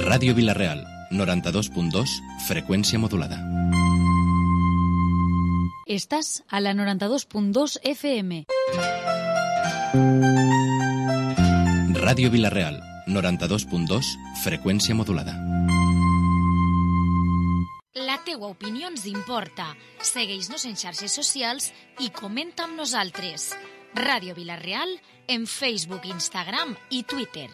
Ràdio Vila-real, 92.2, freqüència modulada. Estàs a la 92.2 FM. Ràdio Vila-real, 92.2, freqüència modulada. La teua opinió ens importa. Segueix-nos en xarxes socials i comenta amb nosaltres. Ràdio Vila-real en Facebook, Instagram i Twitter.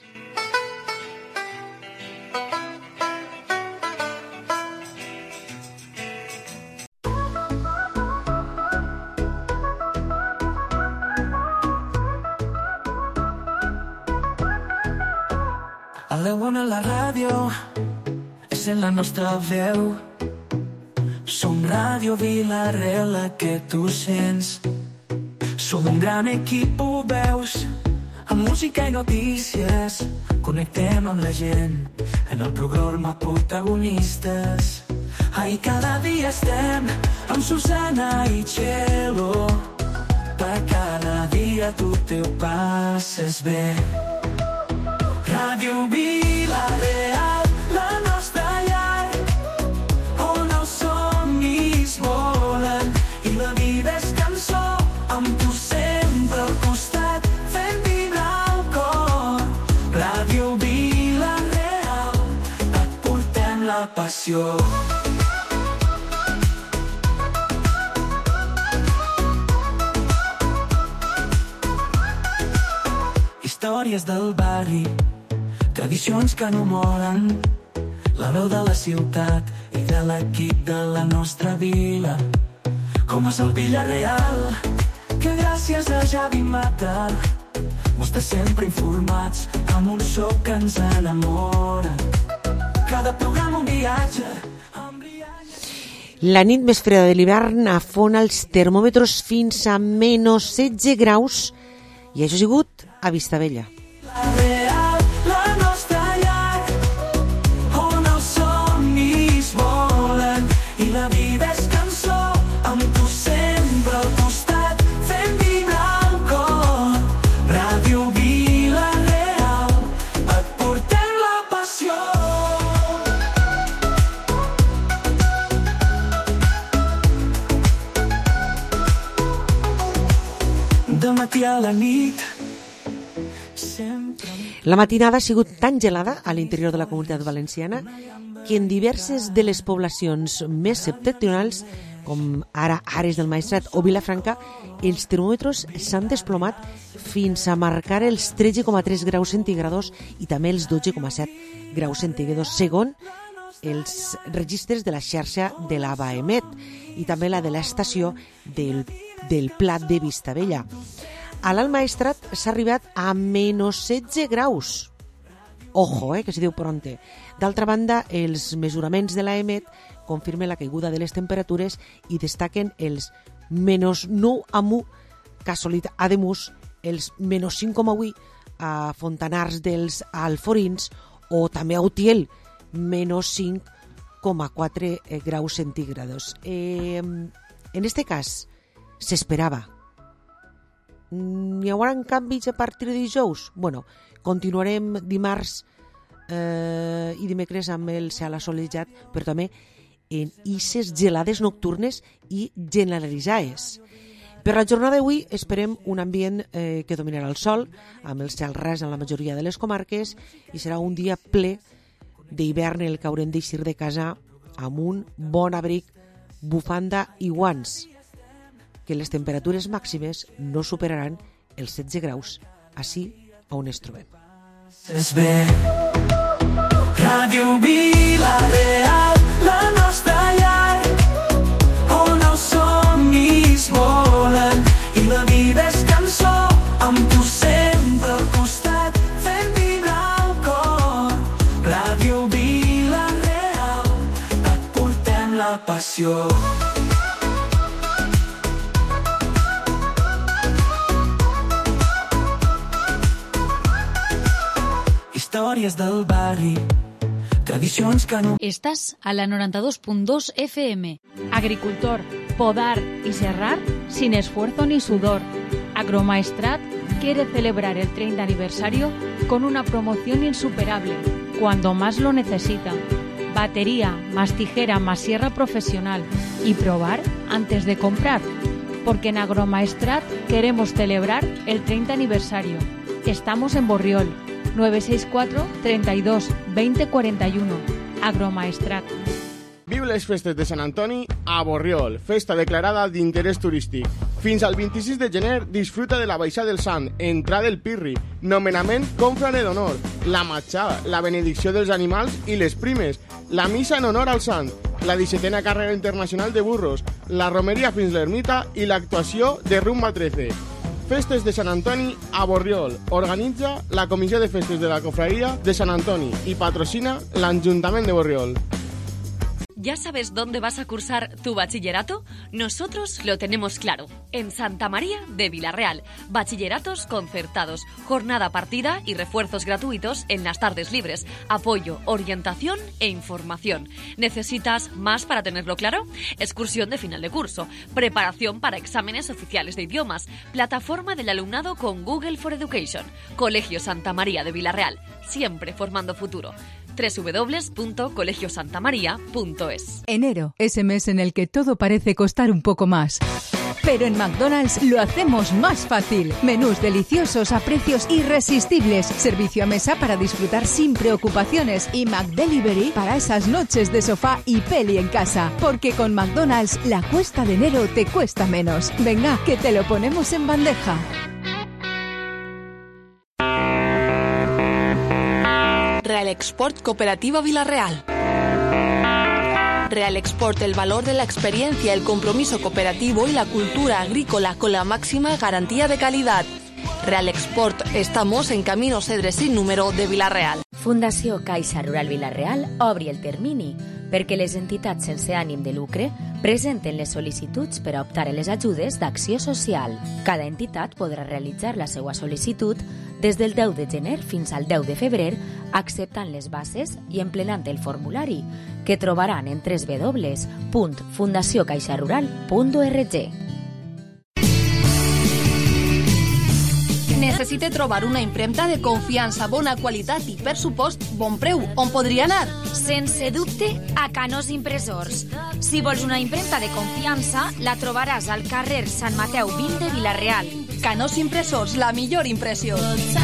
A l'Ewan a la ràdio és en la nostra veu. Som Ràdio Vila-real, la que tu sents. Som un gran equip, ho veus, amb música i notícies. Connectem amb la gent en el programa Protagonistes. Ai, cada dia estem amb Susana i Txelo. Per cada dia tu te ho passes bé. Ràdio Vila-real, la nostra llar, on els somnis volen i la vida és cançó, amb tu sempre al costat, fent vibrar el cor. Ràdio Vila-real, et portem la passió. Històries del barri, tradicions que no moren, la veu de la ciutat i de l'equip de la nostra vila. Com és el Vila-real, que gràcies a Javi Mata mos té sempre informats amb un so que ens enamora. Cada programa un viatge. La nit més freda de l'hivern afona els termòmetres fins a menys 16 graus i això ha sigut a Vistabella. A la nit. La matinada ha sigut tan gelada a l'interior de la Comunitat Valenciana que en diverses de les poblacions més septentrionals, com ara Ares del Maestrat o Vilafranca, els termòmetres s'han desplomat fins a marcar els 13,3 graus centígrados i també els 12,7 graus centígrados, segons els registres de la xarxa de la Baemet i també la de l'estació del Plat de Vistabella. A l'Alt Maestrat s'ha arribat a menys 16 graus. Ojo, que s'hi diu pronte. D'altra banda, els mesuraments de l'AEMET confirmen la caiguda de les temperatures i destaquen els menys 9,1 que ha assolit Ademús, els menys 5,8 a Fontanars dels Alforins o també a Utiel, menys 5,4 graus centígrados. En este cas, s'esperava. Hi haurà canvis a partir de dijous? Bueno, continuarem dimarts i dimecres amb el cel assolellat, però també en ixes gelades nocturnes i generalitzades. Per la jornada d'avui esperem un ambient que dominarà el sol, amb el cel ras en la majoria de les comarques, i serà un dia ple d'hivern en el que haurem d'eixir de casa amb un bon abric, bufanda i guants, que les temperatures màximes no superaran els 16 graus, així on es trobem. Ràdio Vila-real, la nostra llar, on els somnis volen i la vida és cançó, amb tu sempre al costat, fent vibrar el cor. Ràdio Vila-real, et portem la passió. Històries del barri, tradicions que no... Estàs a la 92.2 FM. Agricultor, podar y serrar sin esfuerzo ni sudor. Agromaestrat quiere celebrar el 30 aniversario con una promoción insuperable. cuando más lo necesita. Batería, más tijera, más sierra profesional. Y probar antes de comprar. Porque en Agromaestrat queremos celebrar el 30 aniversario. Estamos en Borriol, 964 32 20 41. Agromaestrat. Viu les festes de Sant Antoni a Borriol, festa declarada d'interès turístic. Fins al 26 de gener disfruta de la baixada del Sant, entrada del Pirri, nomenament confrare d'honor, la matxada, la benedicció dels animals i les primes, la missa en honor al Sant, la 17a càrrega internacional de burros, la romeria fins l'ermita i l'actuació de Rumba 13. Festes de Sant Antoni a Borriol. Organitza la Comissió de Festes de la Cofradía de Sant Antoni i patrocina l'Ajuntament de Borriol. ¿Ya sabes dónde vas a cursar tu bachillerato? Nosotros lo tenemos claro. En Santa María de Vilarreal. Bachilleratos concertados, jornada partida y refuerzos gratuitos en las tardes libres. Apoyo, orientación e información. ¿Necesitas más para tenerlo claro? Excursión de final de curso. Preparación para exámenes oficiales de idiomas. Plataforma del alumnado con Google for Education. Colegio Santa María de Vilarreal. Siempre formando futuro. www.colegiosantamaria.es. Enero es el mes en el que todo parece costar un poco más. Pero en McDonald's lo hacemos más fácil. Menús deliciosos a precios irresistibles. Servicio a mesa para disfrutar sin preocupaciones. Y McDelivery para esas noches de sofá y peli en casa. Porque con McDonald's la cuesta de enero te cuesta menos. Venga, que te lo ponemos en bandeja. Real Export Cooperativa Vilarreal. Real Export, el valor de la experiencia, el compromiso cooperativo y la cultura agrícola con la máxima garantía de calidad. Real Export, estamos en Camino Cedres sin número de Vilarreal. Fundació Caixa Rural Vilarreal obri el termini perquè les entitats sense ànim de lucre presenten les sol·licituds per a optar a les ajudes d'acció social. Cada entitat podrà realitzar la seva sol·licitud des del 10 de gener fins al 10 de febrer, acceptant les bases i emplenant el formulari, que trobaran en www.fundaciocaixarural.org. Necessite trobar una impremta de confiança, bona qualitat i, per supost, bon preu. On podria anar? Sense dubte, a Canós Impressors. Si vols una impremta de confiança, la trobaràs al carrer Sant Mateu 20 de Vilarreal. Canós Impressors, la millor impressió.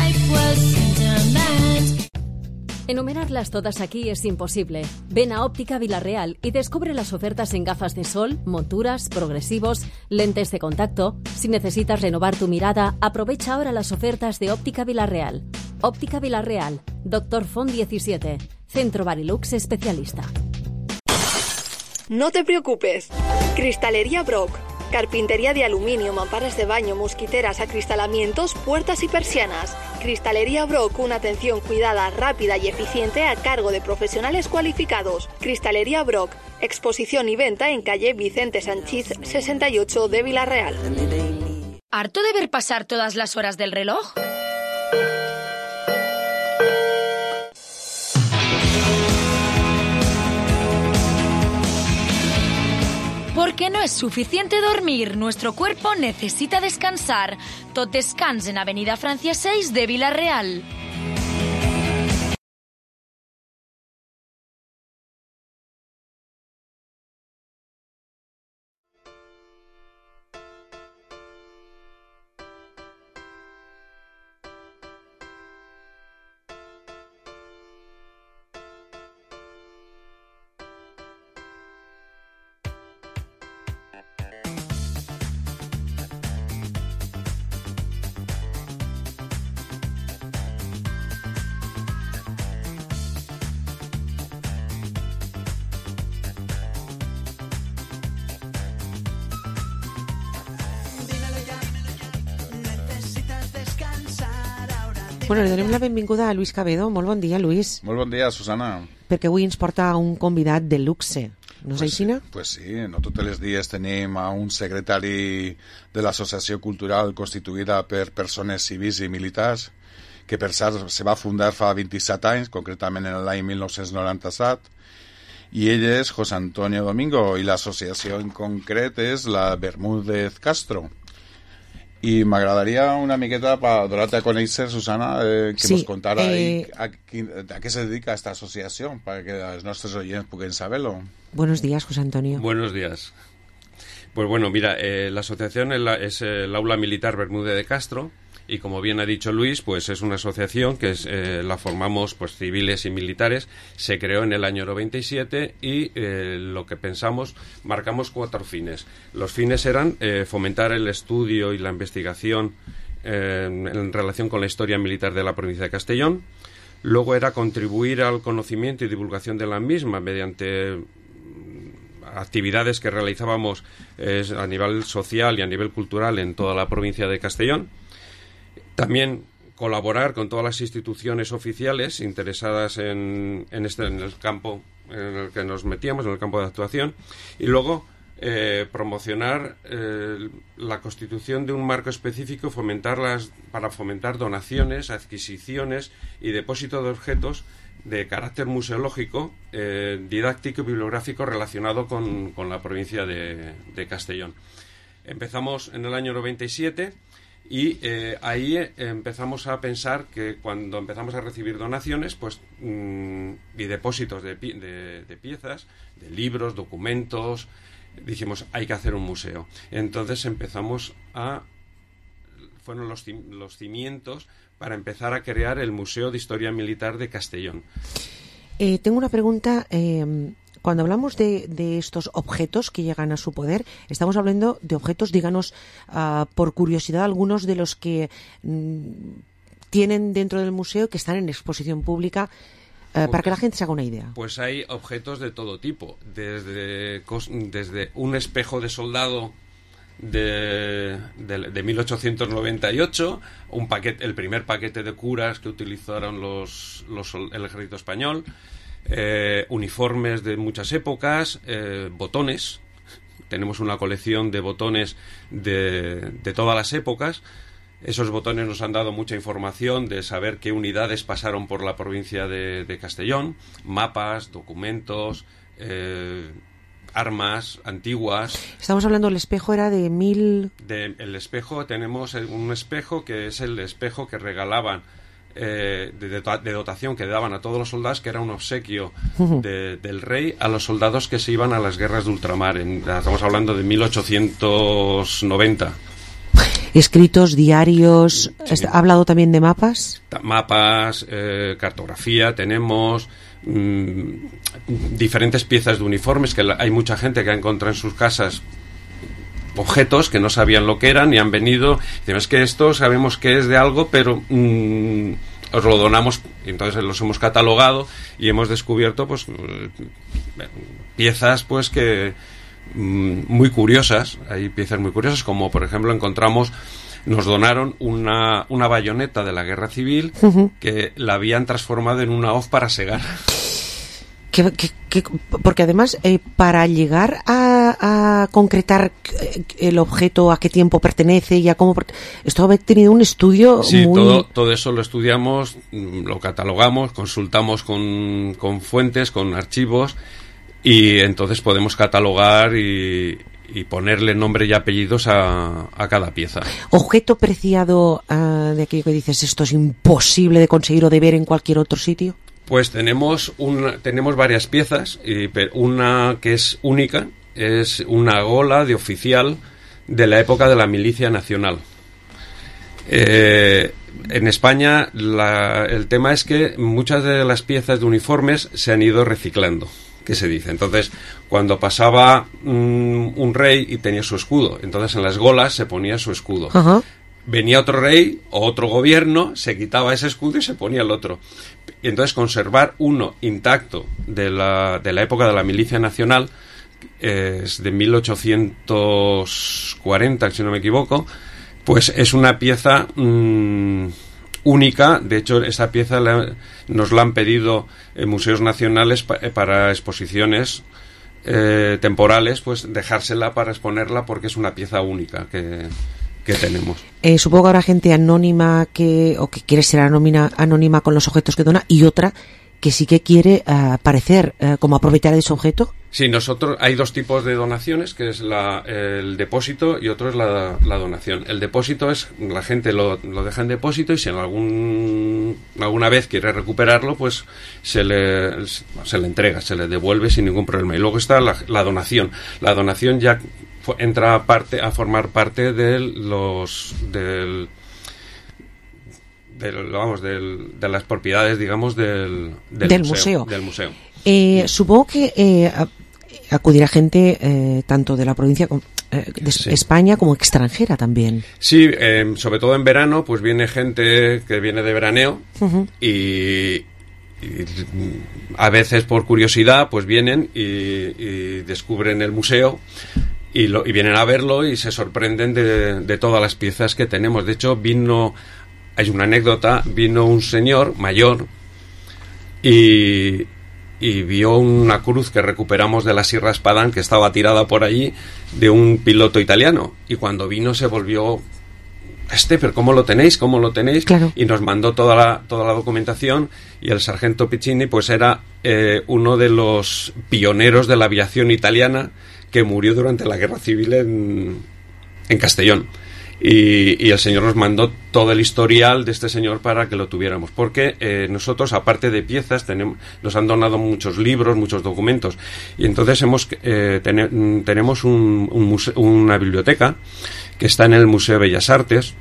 Enumerarlas todas aquí es imposible. Ven a Óptica Vilarreal y descubre las ofertas en gafas de sol, monturas, progresivos, lentes de contacto. Si necesitas renovar tu mirada, aprovecha ahora las ofertas de Óptica Vilarreal. Óptica Vilarreal, Dr. Font 17, Centro Barilux Especialista. No te preocupes. Cristalería Brock. Carpintería de aluminio, mamparas de baño, mosquiteras, acristalamientos, puertas y persianas. Cristalería Brock, una atención cuidada, rápida y eficiente a cargo de profesionales cualificados. Cristalería Brock, exposición y venta en calle Vicente Sanchís 68 de Vilarreal. ¿Harto de ver pasar todas las horas del reloj? Porque no es suficiente dormir, nuestro cuerpo necesita descansar. Tot descans en Avenida Francia 6 de Vilarreal. Bueno, li donem la benvinguda a Luis Cabedo. Molt bon dia, Luis. Molt bon dia, Susana. Perquè avui ens porta un convidat de luxe. No és així? Pues sí, no tots els dies tenim a un secretari de l'Associació Cultural constituïda per persones civils i militars, que per cert se va fundar fa 27 anys, concretament en l'any 1997, i ell és José Antonio Domingo, i l'associació en concret és la Bermúdez Castro. I m'agradaria una miqueta per donar-te a conèixer, Susana, que Sí, ens contara a què se dedica esta associació, perquè els nostres oients puguin saber-lo. Buenos días, José Antonio. Buenos días. Pues bueno, mira, la asociación es el Aula Militar Bermúdez de Castro, y como bien ha dicho Luis, pues es una asociación que la formamos pues civiles y militares. Se creó en el año 97 y lo que pensamos, marcamos 4 fines. Los fines eran fomentar el estudio y la investigación en relación con la historia militar de la provincia de Castellón. Luego era contribuir al conocimiento y divulgación de la misma mediante actividades que realizábamos a nivel social y a nivel cultural en toda la provincia de Castellón. También colaborar con todas las instituciones oficiales interesadas en el campo en el que nos metíamos, en el campo de actuación, y luego promocionar la constitución de un marco específico, para fomentar donaciones, adquisiciones y depósito de objetos de carácter museológico, didáctico y bibliográfico relacionado con la provincia de Castellón. Empezamos en el año 97 y ahí empezamos a pensar que cuando empezamos a recibir donaciones pues y depósitos de piezas, de libros, documentos, dijimos hay que hacer un museo. Entonces fueron los cimientos para empezar a crear el Museo de Historia Militar de Castellón. Tengo una pregunta. Cuando hablamos de estos objetos que llegan a su poder, estamos hablando de objetos, díganos, por curiosidad, algunos de los que tienen dentro del museo, que están en exposición pública, para que la gente se haga una idea. Pues hay objetos de todo tipo, desde un espejo de soldado de 1898, el primer paquete de curas que utilizaron el ejército español, uniformes de muchas épocas, botones. Tenemos una colección de botones de todas las épocas. Esos botones nos han dado mucha información de saber qué unidades pasaron por la provincia de Castellón, mapas, documentos, armas antiguas. Estamos hablando, el espejo era de el espejo, tenemos un espejo que es el espejo que regalaban de dotación que daban a todos los soldados, que era un obsequio del rey a los soldados que se iban a las guerras de ultramar. Estamos hablando de 1890. Escritos, diarios, sí. ¿Ha hablado también de mapas? Mapas, cartografía, tenemos diferentes piezas de uniformes, que hay mucha gente que ha encontrado en sus casas objetos que no sabían lo que eran y han venido, dicen, es que esto sabemos que es de algo, pero os lo donamos, y entonces los hemos catalogado y hemos descubierto pues piezas pues que muy curiosas. Hay piezas muy curiosas, como por ejemplo nos donaron una bayoneta de la guerra civil que la habían transformado en una hoz para segar. Porque además para llegar a concretar el objeto, a qué tiempo pertenece y a cómo esto ha tenido un estudio. Sí, muy... todo eso lo estudiamos, lo catalogamos, consultamos con fuentes, con archivos, y entonces podemos catalogar y ponerle nombre y apellidos a cada pieza. ¿Objeto preciado de aquello que dices, esto es imposible de conseguir o de ver en cualquier otro sitio? Pues tenemos varias piezas, pero una que es única es una gola de oficial de la época de la Milicia Nacional. En España el tema es que muchas de las piezas de uniformes se han ido reciclando, que se dice. Entonces, cuando pasaba un rey y tenía su escudo, entonces en las golas se ponía su escudo. Uh-huh. Venía otro rey o otro gobierno, se quitaba ese escudo y se ponía el otro. Y entonces conservar uno intacto de la época de la Milicia Nacional, es de 1840, si no me equivoco, pues es una pieza única. De hecho, esa pieza nos la han pedido museos nacionales para exposiciones temporales, pues dejársela para exponerla porque es una pieza única que tenemos. Supongo que habrá gente anónima que quiere ser anónima con los objetos que dona, y otra que sí que quiere aparecer como propietaria de ese objeto. Sí, nosotros hay dos tipos de donaciones, que es el depósito y otro es la donación. El depósito es, la gente lo deja en depósito y si en alguna vez quiere recuperarlo, pues se le entrega, se le devuelve sin ningún problema. Y luego está la donación. La donación ya entra a formar parte de las propiedades, digamos, del museo. Del museo. Supongo que acudirá gente tanto de la provincia de España como extranjera también. Sí, sobre todo en verano, pues viene gente que viene de veraneo y a veces por curiosidad pues vienen y descubren el museo y vienen a verlo y se sorprenden de todas las piezas que tenemos. De hecho, hay una anécdota, vino un señor mayor y vio una cruz que recuperamos de la Sierra Espadán que estaba tirada por allí de un piloto italiano, y cuando vino se volvió: pero ¿cómo lo tenéis? Claro. Y nos mandó toda la documentación, y el sargento Piccini pues era uno de los pioneros de la aviación italiana que murió durante la Guerra Civil en Castellón. Y el señor nos mandó todo el historial de este señor para que lo tuviéramos, porque nosotros, aparte de piezas, nos han donado muchos libros, muchos documentos, y entonces tenemos una biblioteca que está en el Museo de Bellas Artes,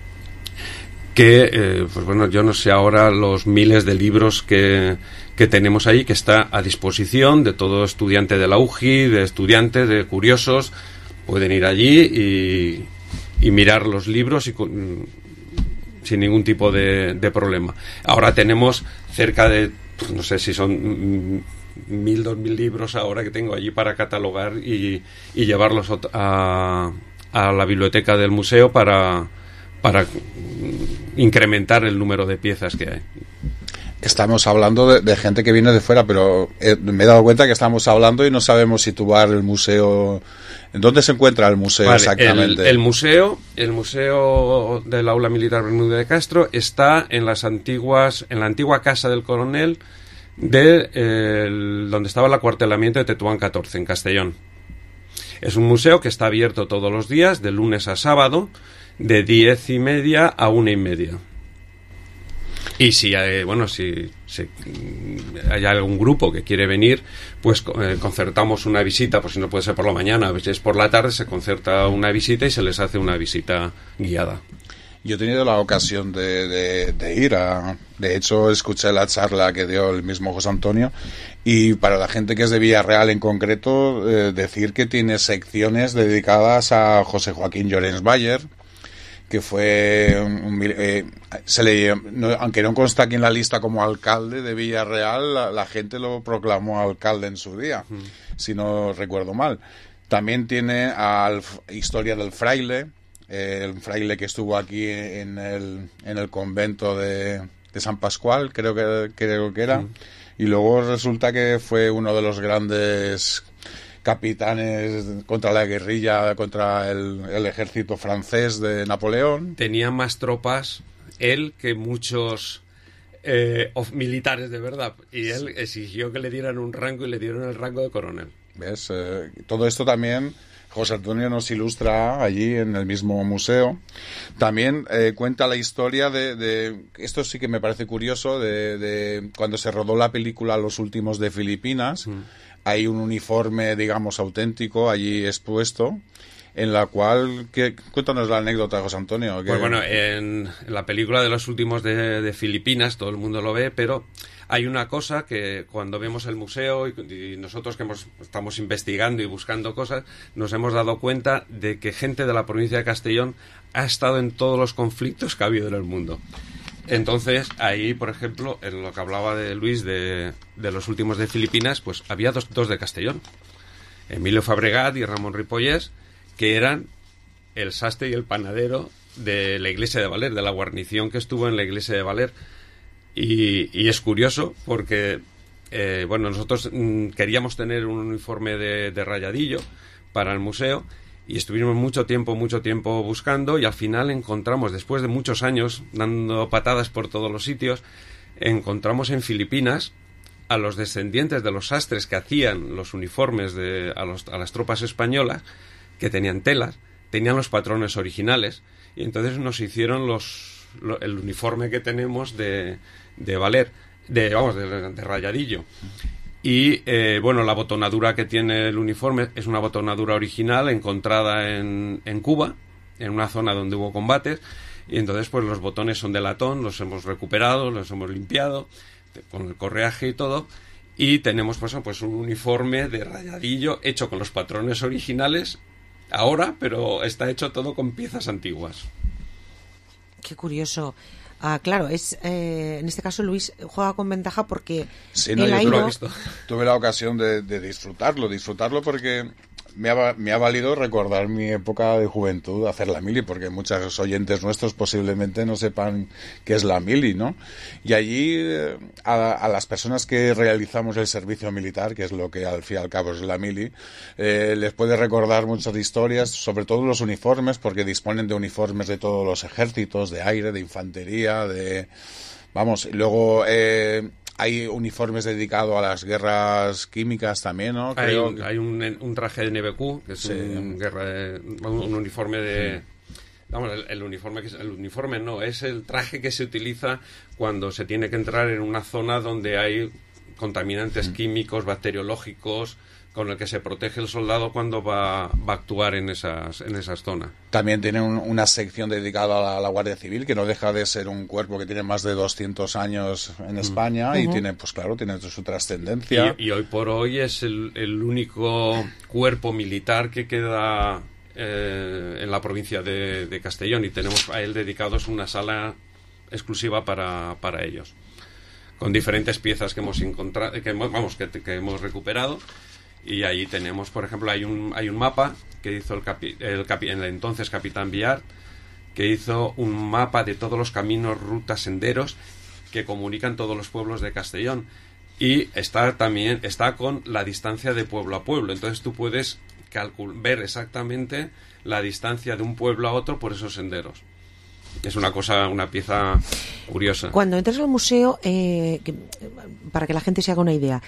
que pues bueno, yo no sé ahora los miles de libros que tenemos ahí, que está a disposición de todo estudiante de la UJI, de estudiantes, de curiosos. Pueden ir allí y mirar los libros sin ningún tipo de problema. Ahora tenemos cerca de, no sé si son 1.000, 2.000 libros ahora que tengo allí para catalogar y llevarlos a la biblioteca del museo para incrementar el número de piezas que hay. Estamos hablando de gente que viene de fuera, pero me he dado cuenta que estamos hablando y no sabemos situar el museo. ¿En dónde se encuentra el museo exactamente? El museo del Aula Militar Bermúdez de Castro está en la antigua casa del coronel donde estaba el acuartelamiento de Tetuán 14, en Castellón. Es un museo que está abierto todos los días, de lunes a sábado, de 10:30 a 1:30. Y si hay algún grupo que quiere venir, pues concertamos una visita, por si no puede ser por la mañana, a veces por la tarde se concerta una visita y se les hace una visita guiada. Yo he tenido la ocasión de ir de hecho, escuché la charla que dio el mismo José Antonio, y para la gente que es de Villarreal en concreto, decir que tiene secciones dedicadas a José Joaquín Llorens Bayer, que fue aunque no consta aquí en la lista como alcalde de Villarreal, la gente lo proclamó alcalde en su día, si no recuerdo mal. También tiene historia del fraile, el fraile que estuvo aquí en el convento de San Pascual, creo que era, y luego resulta que fue uno de los grandes capitanes contra la guerrilla, contra el ejército francés de Napoleón. Tenía más tropas él que muchos militares de verdad, y él exigió que le dieran un rango y le dieron el rango de coronel. ¿Ves? Todo esto también José Antonio nos ilustra allí en el mismo museo. También cuenta la historia de esto sí que me parece curioso, de cuando se rodó la película Los últimos de Filipinas. Hay un uniforme, digamos, auténtico allí expuesto, en la cual... Cuéntanos la anécdota, José Antonio. Pues bueno, en la película de Los últimos de Filipinas, todo el mundo lo ve, pero hay una cosa que cuando vemos el museo y nosotros que estamos investigando y buscando cosas, nos hemos dado cuenta de que gente de la provincia de Castellón ha estado en todos los conflictos que ha habido en el mundo. Entonces, ahí, por ejemplo, en lo que hablaba de Luis de Los últimos de Filipinas, pues había dos de Castellón. Emilio Fabregat y Ramón Ripollés, que eran el sastre y el panadero de la iglesia de Valer, de la guarnición que estuvo en la iglesia de Valer. Y es curioso porque, nosotros queríamos tener un uniforme de rayadillo para el museo, y estuvimos mucho tiempo buscando, y al final encontramos, después de muchos años dando patadas por todos los sitios, encontramos en Filipinas a los descendientes de los sastres que hacían los uniformes a las tropas españolas, que tenían telas, tenían los patrones originales, y entonces nos hicieron el uniforme que tenemos de valer, de rayadillo. Y bueno, la botonadura que tiene el uniforme es una botonadura original encontrada en Cuba, en una zona donde hubo combates, y entonces pues los botones son de latón, los hemos recuperado, los hemos limpiado con el correaje y todo, y tenemos pues un uniforme de rayadillo hecho con los patrones originales ahora, pero está hecho todo con piezas antiguas. Qué curioso. Claro, en este caso Luis juega con ventaja porque sí, no, yo tuve la ocasión de disfrutarlo porque me ha valido recordar mi época de juventud, hacer la mili, porque muchos oyentes nuestros posiblemente no sepan qué es la mili, ¿no? Y allí a las personas que realizamos el servicio militar, que es lo que al fin y al cabo es la mili, les puede recordar muchas historias, sobre todo los uniformes, porque disponen de uniformes de todos los ejércitos, de aire, de infantería, luego hay uniformes dedicados a las guerras químicas también, ¿no? Hay un traje de NBQ, que es un uniforme de... Vamos, el uniforme no, es el traje que se utiliza cuando se tiene que entrar en una zona donde hay contaminantes químicos, bacteriológicos, con el que se protege el soldado cuando va a actuar en esas zonas. También tiene una sección dedicada a la Guardia Civil, que no deja de ser un cuerpo que tiene más de 200 años en España y tiene su trascendencia. Y hoy por hoy es el único cuerpo militar que queda en la provincia de Castellón, y tenemos a él dedicados una sala exclusiva para ellos, con diferentes piezas que hemos encontrado, que hemos recuperado. Y ahí tenemos, por ejemplo, hay un mapa que hizo el entonces capitán Viard, que hizo un mapa de todos los caminos, rutas, senderos que comunican todos los pueblos de Castellón, y está con la distancia de pueblo a pueblo. Entonces tú puedes ver exactamente la distancia de un pueblo a otro por esos senderos. Es una pieza curiosa. Cuando entras al museo, para que la gente se haga una idea,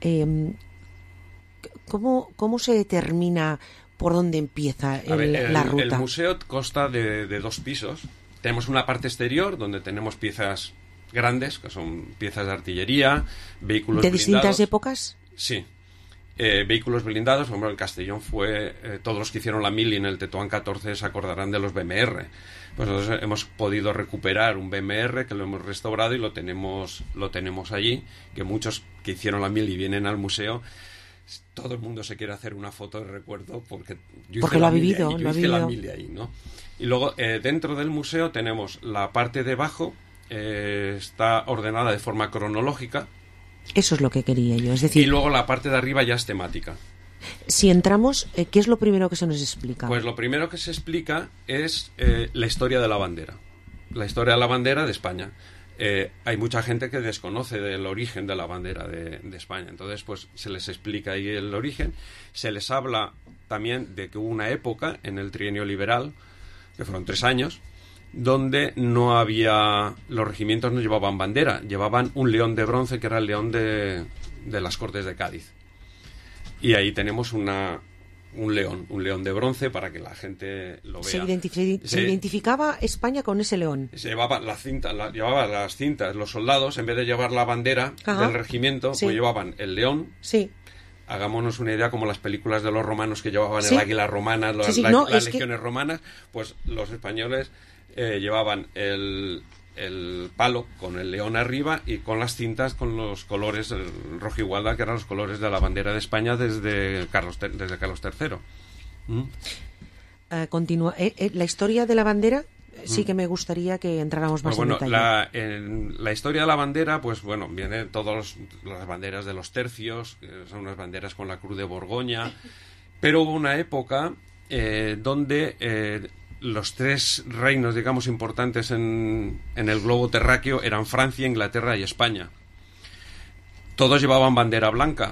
¿cómo se determina por dónde empieza la ruta? El museo consta de 2 pisos. Tenemos una parte exterior donde tenemos piezas grandes, que son piezas de artillería, vehículos blindados. ¿De distintas épocas? Sí. Vehículos blindados. Por ejemplo, en Castellón todos los que hicieron la mili en el Tetuán 14 se acordarán de los BMR. Pues nosotros hemos podido recuperar un BMR que lo hemos restaurado y lo tenemos allí, que muchos que hicieron la mili vienen al museo. Todo el mundo se quiere hacer una foto de recuerdo porque lo ha vivido, la mili ahí, ¿no? Y luego dentro del museo tenemos la parte de abajo, está ordenada de forma cronológica. Eso es lo que quería yo, es decir... Y luego la parte de arriba ya es temática. Si entramos, ¿qué es lo primero que se nos explica? Pues lo primero que se explica es la historia de la bandera. La historia de la bandera de España. Hay mucha gente que desconoce del origen de la bandera de España. Entonces, pues se les explica ahí el origen. Se les habla también de que hubo una época en el trienio liberal, que fueron 3 años, donde no había... Los regimientos no llevaban bandera, llevaban un león de bronce, que era el león de las Cortes de Cádiz. Y ahí tenemos un león de bronce para que la gente lo vea. Se identificaba España con ese león. Se llevaba las cintas, los soldados, en vez de llevar la bandera del regimiento, pues llevaban el león. Sí. Hagámonos una idea como las películas de los romanos que llevaban el águila romana, las legiones romanas, pues los españoles llevaban el palo con el león arriba y con las cintas con los colores rojo y gualda, que eran los colores de la bandera de España desde Carlos III. Continúa. La historia de la bandera sí que me gustaría que entráramos más en detalle. En la historia de la bandera, pues bueno, vienen todas las banderas de los tercios, que son unas banderas con la Cruz de Borgoña, pero hubo una época donde los 3 reinos, digamos, importantes en el globo terráqueo eran Francia, Inglaterra y España. Todos llevaban bandera blanca.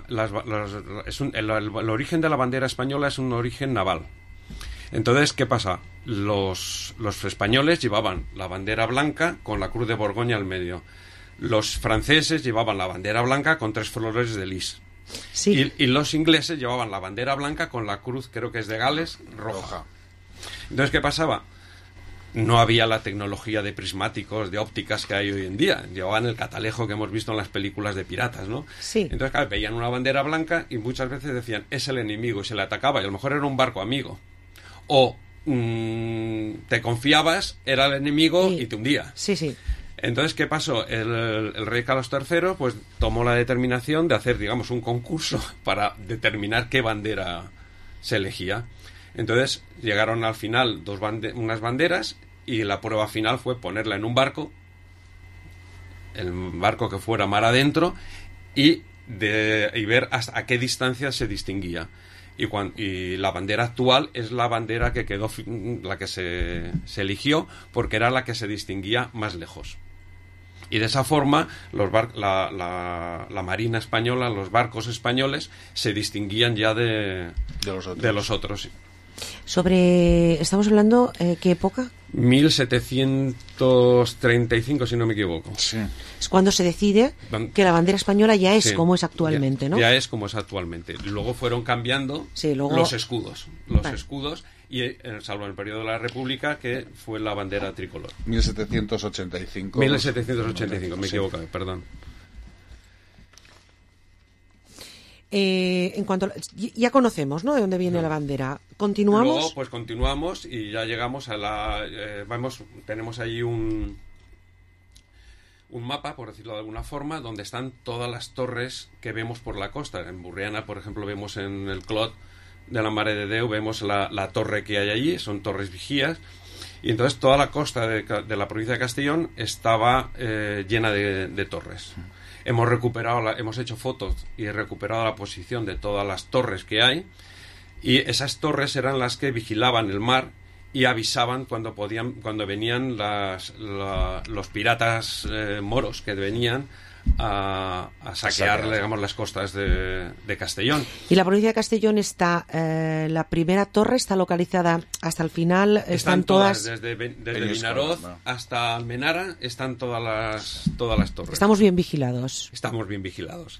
El origen de la bandera española es un origen naval. Entonces, ¿qué pasa? Los españoles llevaban la bandera blanca con la Cruz de Borgoña al medio. Los franceses llevaban la bandera blanca con 3 flores de lis. Sí. Y los ingleses llevaban la bandera blanca con la cruz, creo que es de Gales, roja. Entonces, ¿qué pasaba? No había la tecnología de prismáticos, de ópticas que hay hoy en día. Llevaban el catalejo que hemos visto en las películas de piratas, ¿no? Sí. Entonces, claro, veían una bandera blanca y muchas veces decían, es el enemigo, y se le atacaba, y a lo mejor era un barco amigo. O te confiabas, era el enemigo y te hundía. Sí, sí. Entonces, ¿qué pasó? El rey Carlos III pues tomó la determinación de hacer, digamos, un concurso para determinar qué bandera se elegía. Entonces, llegaron al final unas banderas y la prueba final fue ponerla en un barco, el barco que fuera mar adentro, y ver hasta a qué distancia se distinguía. Y la bandera actual es la bandera que quedó, la que se eligió, porque era la que se distinguía más lejos. Y de esa forma la Marina española, los barcos españoles, se distinguían ya de los otros. Estamos hablando, ¿qué época? 1735, si no me equivoco. Sí. Es cuando se decide que la bandera española ya es como es actualmente, ¿no? Ya es como es actualmente. Luego fueron cambiando los escudos. Escudos, y salvo en el periodo de la República, que fue la bandera tricolor. 1785. 1785, me equivoco, perdón. En cuanto ya conocemos, ¿no?, de dónde viene la bandera. Continuamos. Luego, pues continuamos y ya llegamos a tenemos allí un mapa, por decirlo de alguna forma, donde están todas las torres que vemos por la costa. En Burriana, por ejemplo, vemos en el Clot de la Mare de Déu, vemos la torre que hay allí, son torres vigías. Y entonces toda la costa de la provincia de Castellón estaba llena de torres. Hemos hecho fotos y he recuperado la posición de todas las torres que hay, y esas torres eran las que vigilaban el mar y avisaban cuando venían los piratas moros que venían a saquear, digamos, las costas de Castellón. Y la provincia de Castellón está, la primera torre está localizada hasta el final, están todas desde Vinaroz hasta Almenara, están todas las torres. Estamos bien vigilados. Estábamos bien vigilados,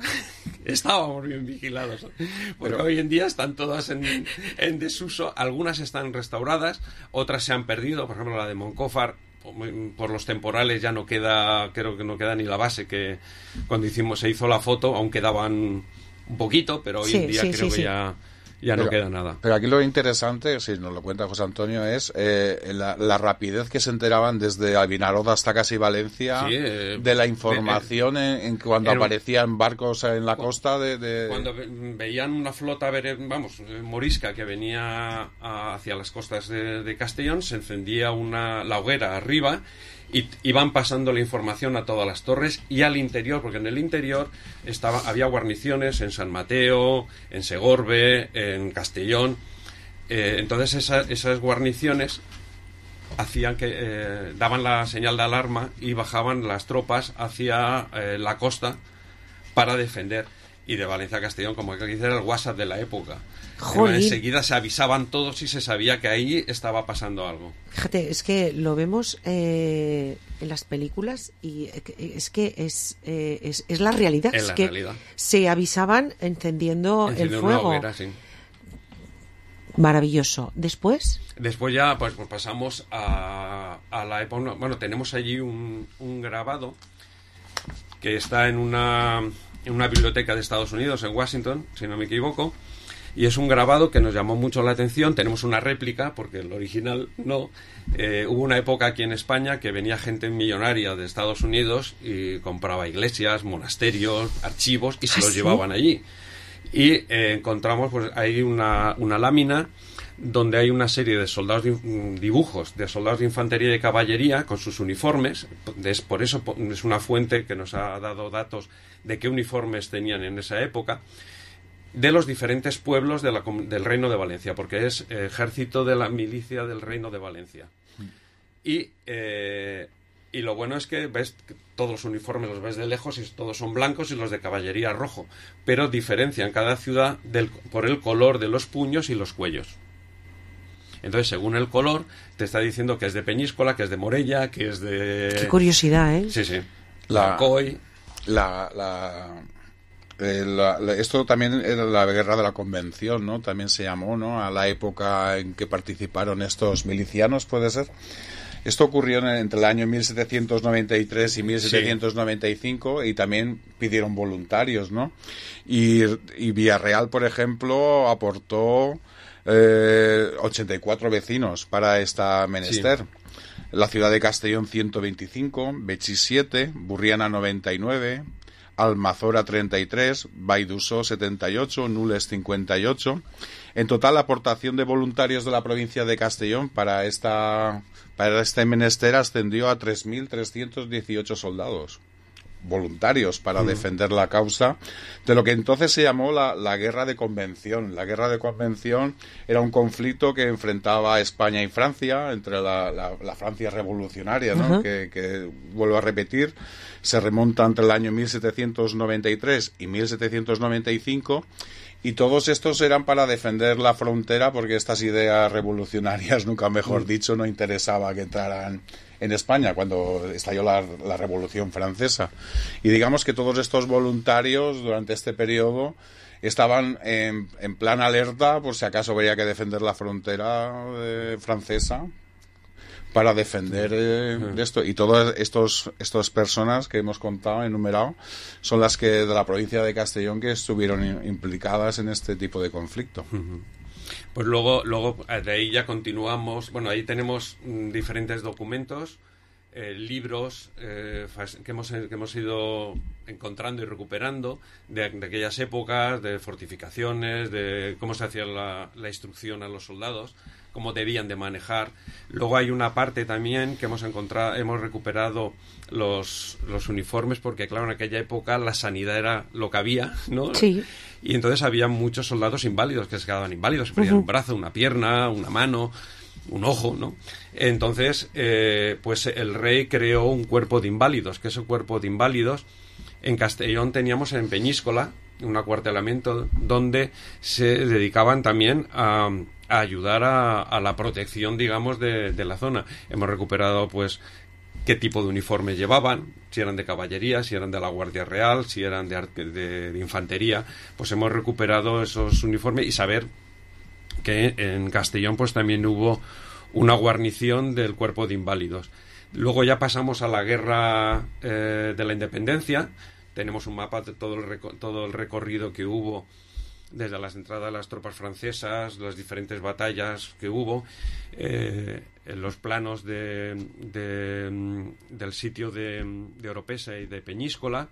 porque hoy en día están todas en desuso. Algunas están restauradas, otras se han perdido. Por ejemplo, la de Moncófar, por los temporales ya no queda, creo que no queda ni la base, que cuando se hizo la foto aún quedaban un poquito, pero hoy en día creo que ya no queda nada. Pero aquí lo interesante, si nos lo cuenta José Antonio, es la rapidez que se enteraban desde Vinaroz hasta casi Valencia de la información en cuando aparecían barcos en la costa Cuando veían una flota morisca que venía hacia las costas de Castellón, se encendía la hoguera arriba y iban pasando la información a todas las torres y al interior, porque en el interior había guarniciones en San Mateo, en Segorbe, en Castellón. Entonces esas guarniciones hacían que daban la señal de alarma y bajaban las tropas hacia la costa para defender. Y de Valencia a Castellón, como que era el WhatsApp de la época. Enseguida se avisaban todos y se sabía que ahí estaba pasando algo. Fíjate, es que lo vemos en las películas y es que es la realidad. Es la realidad. Se avisaban encendiendo el fuego. Una hoguera, sí. Maravilloso. ¿Después? Después ya pues pasamos a la época. Bueno, tenemos allí un grabado que está en una biblioteca de Estados Unidos, en Washington, si no me equivoco, y es un grabado que nos llamó mucho la atención. Tenemos una réplica, porque el original no. Hubo una época aquí en España que venía gente millonaria de Estados Unidos y compraba iglesias, monasterios, archivos, y se los llevaban allí. Y encontramos pues ahí una lámina donde hay una serie de dibujos de soldados de infantería y de caballería con sus uniformes. Por eso es una fuente que nos ha dado datos de qué uniformes tenían en esa época, de los diferentes pueblos del Reino de Valencia, porque es ejército de la milicia del Reino de Valencia. Y lo bueno es que ves que todos los uniformes los ves de lejos y todos son blancos y los de caballería rojo, pero diferencian cada ciudad por el color de los puños y los cuellos. Entonces, según el color, te está diciendo que es de Peñíscola, que es de Morella, que es de... Qué curiosidad, ¿eh? Sí, sí. la COI. Esto también era la guerra de la Convención, ¿no? También se llamó, ¿no? A la época en que participaron estos milicianos, ¿puede ser? Esto ocurrió entre el año 1793 y 1795 y también pidieron voluntarios, ¿no? Y Villarreal, por ejemplo, aportó 84 vecinos para esta menester. Sí. La ciudad de Castellón 125, Betxí 7, Burriana 99, Almazora 33, Valldussó 78, Nules 58. En total, la aportación de voluntarios de la provincia de Castellón para este menester ascendió a 3.318 soldados voluntarios para defender la causa de lo que entonces se llamó la Guerra de Convención. La Guerra de Convención era un conflicto que enfrentaba a España y Francia, entre la Francia revolucionaria, ¿no? Que vuelvo a repetir, se remonta entre el año 1793 y 1795, y todos estos eran para defender la frontera, porque estas ideas revolucionarias, nunca mejor dicho, no interesaba que entraran en España cuando estalló la Revolución Francesa. Y digamos que todos estos voluntarios durante este periodo estaban en plan alerta por si acaso habría que defender la frontera francesa para defender esto. Y todas estas personas que hemos contado, enumerado, son las que de la provincia de Castellón que estuvieron implicadas en este tipo de conflicto. Pues luego de ahí ya continuamos. Bueno, ahí tenemos diferentes documentos, libros que hemos ido encontrando y recuperando de aquellas épocas, de fortificaciones, de cómo se hacía la instrucción a los soldados, cómo debían de manejar. Luego hay una parte también que hemos recuperado los uniformes, porque claro, en aquella época la sanidad era lo que había, ¿no? Sí. Y entonces había muchos soldados inválidos que se quedaban inválidos, se perdían un brazo, una pierna, una mano, un ojo, ¿no? Entonces, pues el rey creó un cuerpo de inválidos, que ese cuerpo de inválidos en Castellón teníamos en Peñíscola un acuartelamiento donde se dedicaban también a ayudar a la protección, digamos, de la zona. Hemos recuperado, pues, qué tipo de uniforme llevaban, si eran de caballería, si eran de la Guardia Real, si eran de infantería. Pues hemos recuperado esos uniformes y saber que en Castellón pues también hubo una guarnición del cuerpo de inválidos. Luego ya pasamos a la guerra de la independencia. Tenemos un mapa de todo el recorrido que hubo desde las entradas de las tropas francesas, las diferentes batallas que hubo, los planos del sitio de Oropesa y de Peñíscola.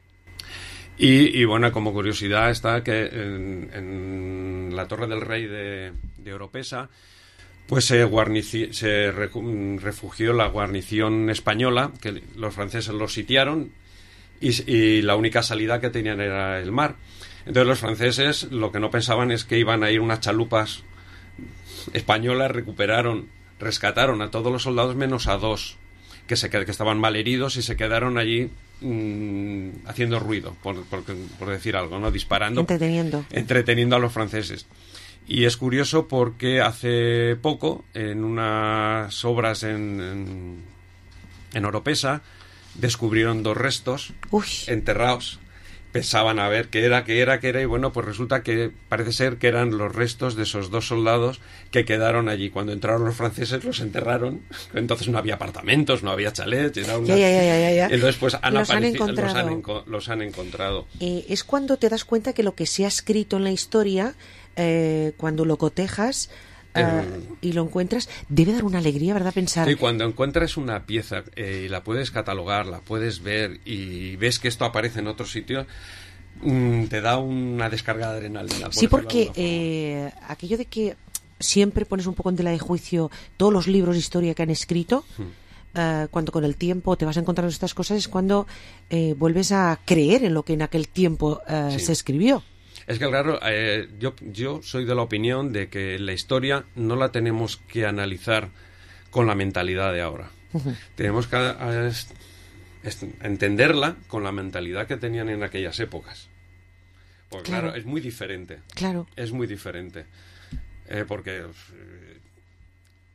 Y bueno, como curiosidad está que en la Torre del Rey de Oropesa pues se refugió la guarnición española, que los franceses los sitiaron y la única salida que tenían era el mar. Entonces los franceses lo que no pensaban es que iban a ir unas chalupas españolas, rescataron a todos los soldados menos a dos que estaban mal heridos y se quedaron allí haciendo ruido, por decir algo, ¿no? Disparando, entreteniendo a los franceses. Y es curioso porque hace poco, en unas obras en Oropesa, descubrieron dos restos enterrados. Pensaban a ver qué era, y bueno, pues resulta que parece ser que eran los restos de esos dos soldados que quedaron allí. Cuando entraron los franceses los enterraron, entonces no había apartamentos, no había chalets, era una... Ya. Entonces pues los han encontrado. Es cuando te das cuenta que lo que se ha escrito en la historia, cuando lo cotejas y lo encuentras, debe dar una alegría, ¿verdad? Pensar... Sí, cuando encuentras una pieza y la puedes catalogar, la puedes ver y ves que esto aparece en otros sitios, te da una descarga de adrenalina. Sí, porque aquello de que siempre pones un poco en tela de juicio todos los libros de historia que han escrito, cuando con el tiempo te vas encontrando estas cosas, es cuando vuelves a creer en lo que en aquel tiempo se escribió. Es que, claro, yo soy de la opinión de que la historia no la tenemos que analizar con la mentalidad de ahora. Tenemos que entenderla con la mentalidad que tenían en aquellas épocas. Porque, claro, es muy diferente. Claro. Es muy diferente. Porque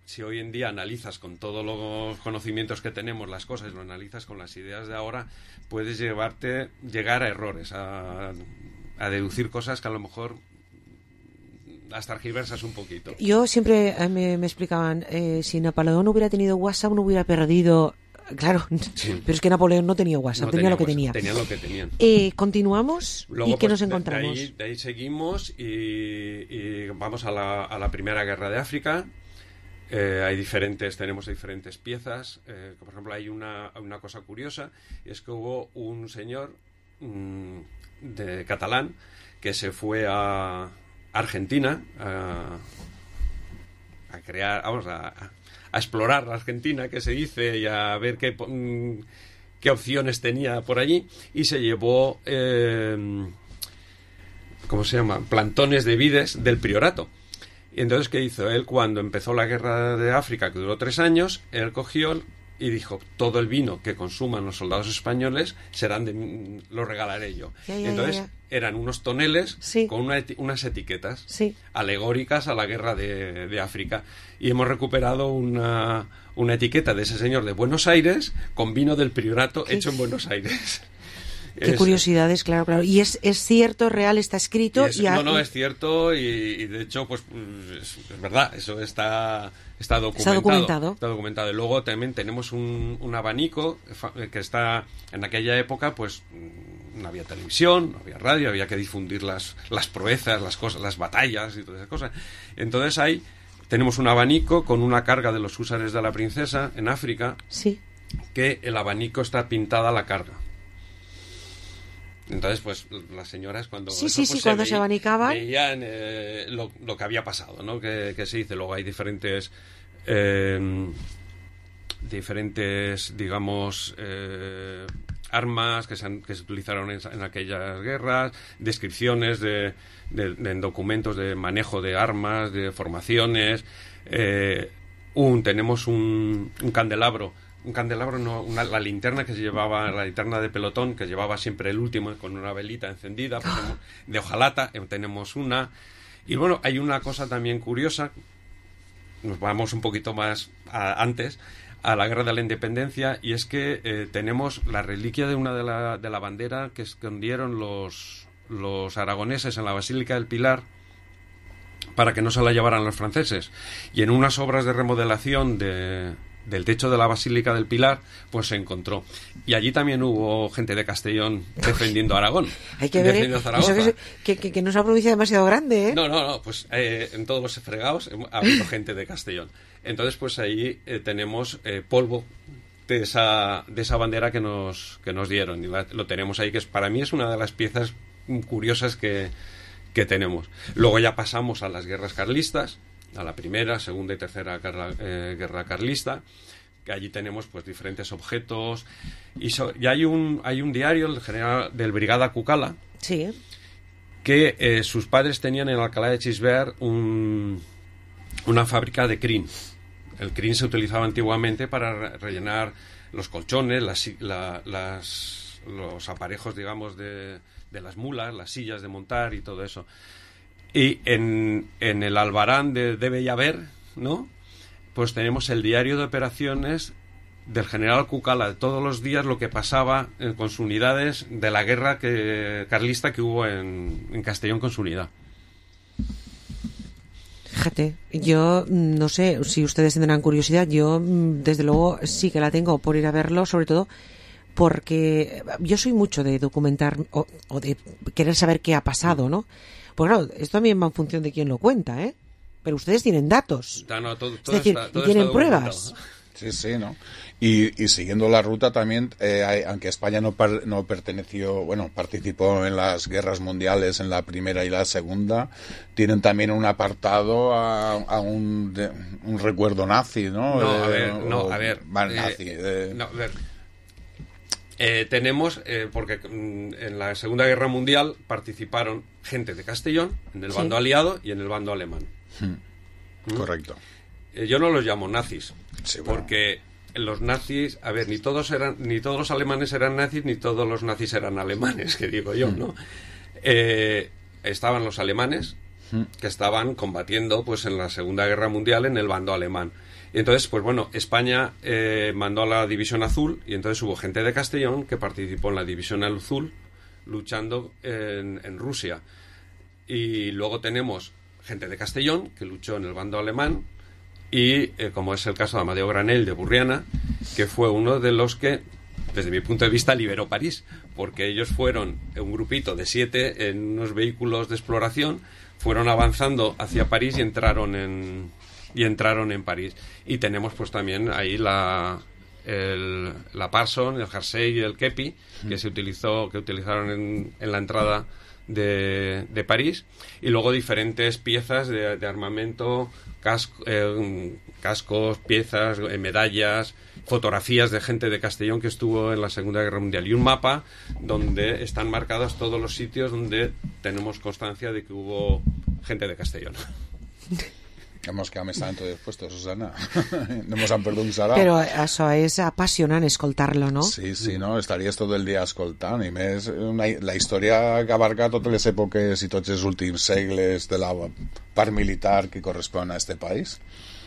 si hoy en día analizas con todos los conocimientos que tenemos las cosas, lo analizas con las ideas de ahora, puedes llegar a errores, a deducir cosas que a lo mejor las targiversas un poquito. Yo siempre me explicaban, si Napoleón no hubiera tenido WhatsApp no hubiera perdido... Claro, sí. Pero es que Napoleón no tenía WhatsApp, no tenía lo que WhatsApp, tenía. Tenían lo que tenían. Continuamos. Luego, ¿Y qué nos encontramos? De ahí seguimos y vamos a la Primera Guerra de África. Tenemos diferentes piezas. Por ejemplo, hay una cosa curiosa, y es que hubo un señor de catalán que se fue a Argentina a crear, a explorar la Argentina, que se dice, y a ver qué opciones tenía por allí, y se llevó ¿cómo se llama? Plantones de vides del priorato. Y entonces, ¿qué hizo? Él, cuando empezó la guerra de África, que duró 3 años, él cogió y dijo, todo el vino que consuman los soldados españoles lo regalaré yo. Entonces, eran unos toneles con unas etiquetas alegóricas a la guerra de África. Y hemos recuperado una etiqueta de ese señor de Buenos Aires con vino del priorato hecho en Buenos Aires. Qué curiosidades, claro. Y es cierto, real, está escrito. No, es cierto y de hecho, pues es verdad, eso está documentado. Está documentado. Y luego también tenemos un abanico que está, en aquella época, pues no había televisión, no había radio, había que difundir las proezas, las cosas, las batallas y todas esas cosas. Entonces ahí tenemos un abanico con una carga de los húsares de la princesa en África, que el abanico está pintada a la carga. Entonces, pues, las señoras cuando cuando se abanicaban veían lo que había pasado, ¿no? Que se dice. Luego hay diferentes, digamos, armas que se utilizaron en aquellas guerras, descripciones en documentos de manejo de armas, de formaciones. Tenemos un candelabro. La linterna que se llevaba, la linterna de pelotón que llevaba siempre el último con una velita encendida, pues, de hojalata, tenemos una. Y bueno, hay una cosa también curiosa, nos vamos un poquito más antes, a la Guerra de la Independencia, y es que tenemos la reliquia de una de la bandera que escondieron los aragoneses en la Basílica del Pilar para que no se la llevaran los franceses. Y en unas obras de remodelación del techo de la Basílica del Pilar, pues se encontró. Y allí también hubo gente de Castellón defendiendo a Aragón. Hay que ver eso que no es una provincia demasiado grande, ¿eh? No, pues en todos los fregados ha habido gente de Castellón. Entonces, pues ahí tenemos polvo de esa bandera que nos dieron. Y lo tenemos ahí, que para mí es una de las piezas curiosas que tenemos. Luego ya pasamos a las guerras carlistas, a la primera, segunda y tercera guerra carlista, que allí tenemos pues diferentes objetos y hay un diario, el general del Brigada Cucala, que sus padres tenían en Alcalá de Xivert una fábrica de crin. El crin se utilizaba antiguamente para rellenar los colchones, los aparejos, digamos, de las mulas, las sillas de montar y todo eso. Y en el albarán de Bellaver, ¿no? Pues tenemos el diario de operaciones del general Cucala, de todos los días lo que pasaba con sus unidades de la guerra carlista que hubo en Castellón con su unidad. Fíjate, yo no sé si ustedes tendrán curiosidad, yo desde luego sí que la tengo por ir a verlo, sobre todo porque yo soy mucho de documentar o de querer saber qué ha pasado, ¿no? Pues claro, esto también va en función de quién lo cuenta, ¿eh? Pero ustedes tienen datos. Todo es decir, todo tienen pruebas. Sí, ¿no? Y siguiendo la ruta también, aunque España no perteneció, participó en las guerras mundiales en la primera y la segunda, tienen también un apartado a un recuerdo nazi, ¿no? Tenemos, porque en la Segunda Guerra Mundial participaron gente de Castellón, en el bando aliado y en el bando alemán. Correcto. Yo no los llamo nazis, porque los nazis, ni todos los alemanes eran nazis, ni todos los nazis eran alemanes, que digo yo, ¿no? Estaban los alemanes, que estaban combatiendo pues en la Segunda Guerra Mundial en el bando alemán. Y entonces, pues bueno, España mandó a la División Azul y entonces hubo gente de Castellón que participó en la División Azul luchando en Rusia. Y luego tenemos gente de Castellón que luchó en el bando alemán y, como es el caso de Amadeo Granell de Burriana, que fue uno de los que, desde mi punto de vista, liberó París, porque ellos fueron un grupito de 7 en unos vehículos de exploración, fueron avanzando hacia París y entraron en París. Y tenemos pues también ahí la Parson, el Jersey y el Kepi, que utilizaron en la entrada de París, y luego diferentes piezas de armamento, cascos, piezas, medallas, fotografías de gente de Castellón que estuvo en la Segunda Guerra Mundial, y un mapa donde están marcados todos los sitios donde tenemos constancia de que hubo gente de Castellón. Hemos quedat més tant dispuestos, Susana. No nos han perdut un sarà. Però això és apassionant escoltar-lo, no? Sí, no, estaries tot el dia escoltant, i més la història que abarca totes les èpoques i tots els últims segles de la part militar que correspon a este país.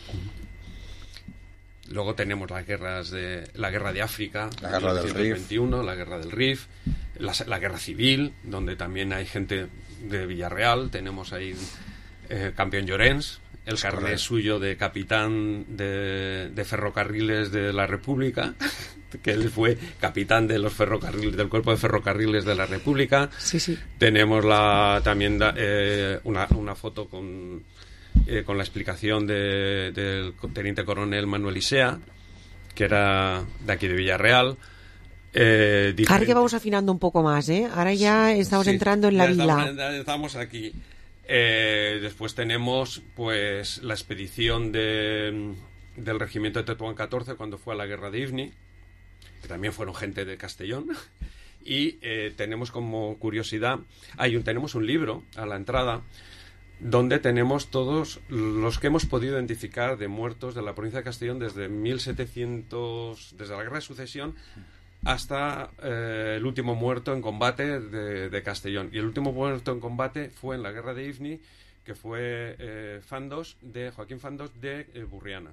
Luego tenemos la guerra de África, la guerra del Rif, la guerra del Rif, la guerra civil, donde también hay gente de Villarreal. Tenemos ahí campeón Llorens, el carnet suyo de capitán de ferrocarriles de la República, que él fue capitán de los ferrocarriles, del cuerpo de ferrocarriles de la República. Sí. Tenemos también una foto con la explicación del teniente coronel Manuel Isea, que era de aquí de Villarreal. Ahora ya vamos afinando un poco más, ahora ya estamos entrando en la vila. Estamos aquí. Después tenemos pues la expedición del regimiento de Tetuán 14 cuando fue a la guerra de Ifni, que también fueron gente de Castellón. Y tenemos como curiosidad, tenemos un libro a la entrada donde tenemos todos los que hemos podido identificar de muertos de la provincia de Castellón desde 1700, desde la guerra de sucesión hasta el último muerto en combate de Castellón. Y el último muerto en combate fue en la guerra de Ifni, que fue Joaquín Fandos de Burriana.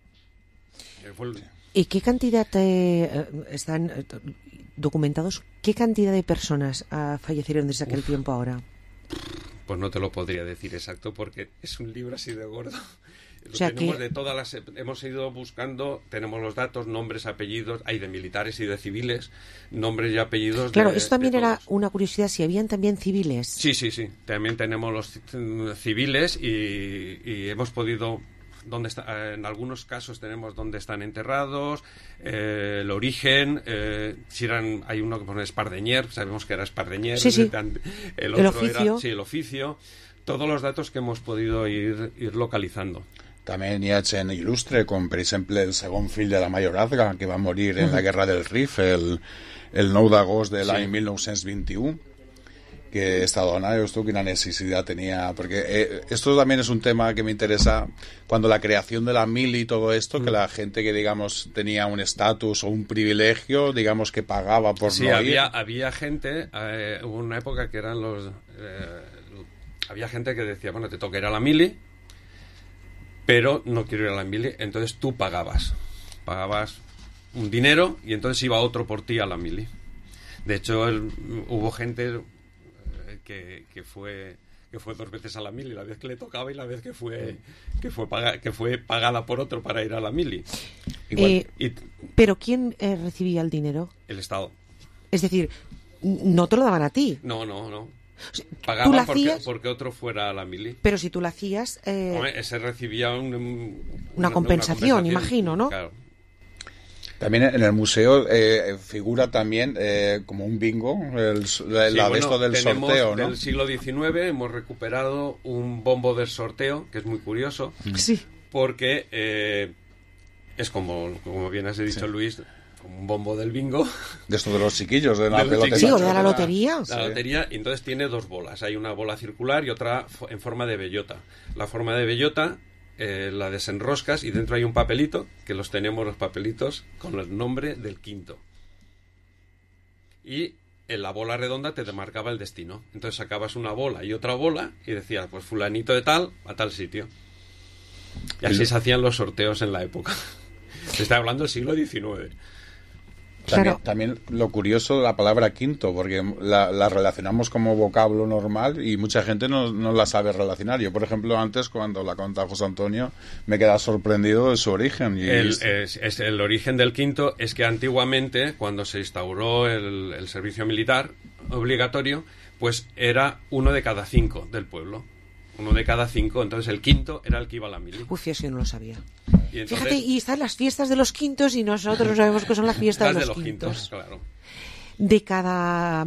¿Y qué cantidad están documentados? ¿Qué cantidad de personas fallecieron desde aquel tiempo ahora? Pues no te lo podría decir exacto porque es un libro así de gordo. O sea tenemos de todas las, hemos ido buscando, tenemos los datos, nombres, apellidos, hay de militares y de civiles, nombres y apellidos. Claro, eso también era una curiosidad, si habían también civiles. Sí, también tenemos los civiles y hemos podido, en algunos casos tenemos dónde están enterrados, el origen, hay uno que pone Espardeñer, sabemos que era Espardeñer, sí. el oficio. El oficio, todos los datos que hemos podido ir localizando. També hi ha gent il·lustre, com per exemple el segon fill de la Mayorazga, que va morir en la guerra del Rif el 9 d'agost de l'any 1921, que esta dona, esto quina necesidad tenía, porque esto también es un tema que me interesa, cuando la creación de la mili y todo esto, que la gente que digamos tenía un estatus o un privilegio, digamos que pagaba por no ir. Había gente, hubo una época que eran había gente que decía, bueno, te toca ir a la mili, pero no quiero ir a la mili, entonces tú pagabas un dinero y entonces iba otro por ti a la mili. De hecho, hubo gente que fue 2 veces a la mili, la vez que le tocaba y la vez que fue pagada por otro para ir a la mili. ¿Pero quién recibía el dinero? El Estado. Es decir, no te lo daban a ti. No. Pagaba porque otro fuera a la mili. Pero si tú lo hacías... se recibía una compensación, imagino, ¿no? Claro. También en el museo figura también como un bingo, del sorteo, ¿no? Del siglo XIX hemos recuperado un bombo del sorteo, que es muy curioso. Sí. Porque es como bien has dicho, Luis, como un bombo del bingo. De esto de los chiquillos, de la pelota. Sí, o de la lotería. La lotería, y entonces tiene 2 bolas. Hay una bola circular y otra en forma de bellota. La forma de bellota la desenroscas y dentro hay un papelito, que los tenemos los papelitos, con el nombre del quinto. Y en la bola redonda te demarcaba el destino. Entonces sacabas una bola y otra bola y decías, pues fulanito de tal, a tal sitio. Y así se hacían los sorteos en la época. Se está hablando del siglo XIX. También lo curioso de la palabra quinto, porque la relacionamos como vocablo normal y mucha gente no la sabe relacionar. Yo, por ejemplo, antes, cuando la contaba José Antonio, me quedaba sorprendido de su origen. El origen del quinto es que antiguamente, cuando se instauró el servicio militar obligatorio, pues era 1 de cada 5 del pueblo. 1 de cada 5, entonces el quinto era el que iba a la mili. Uf, eso yo no lo sabía. Y entonces, fíjate, y están las fiestas de los quintos y nosotros no sabemos qué son las fiestas de los quintos. Claro. De cada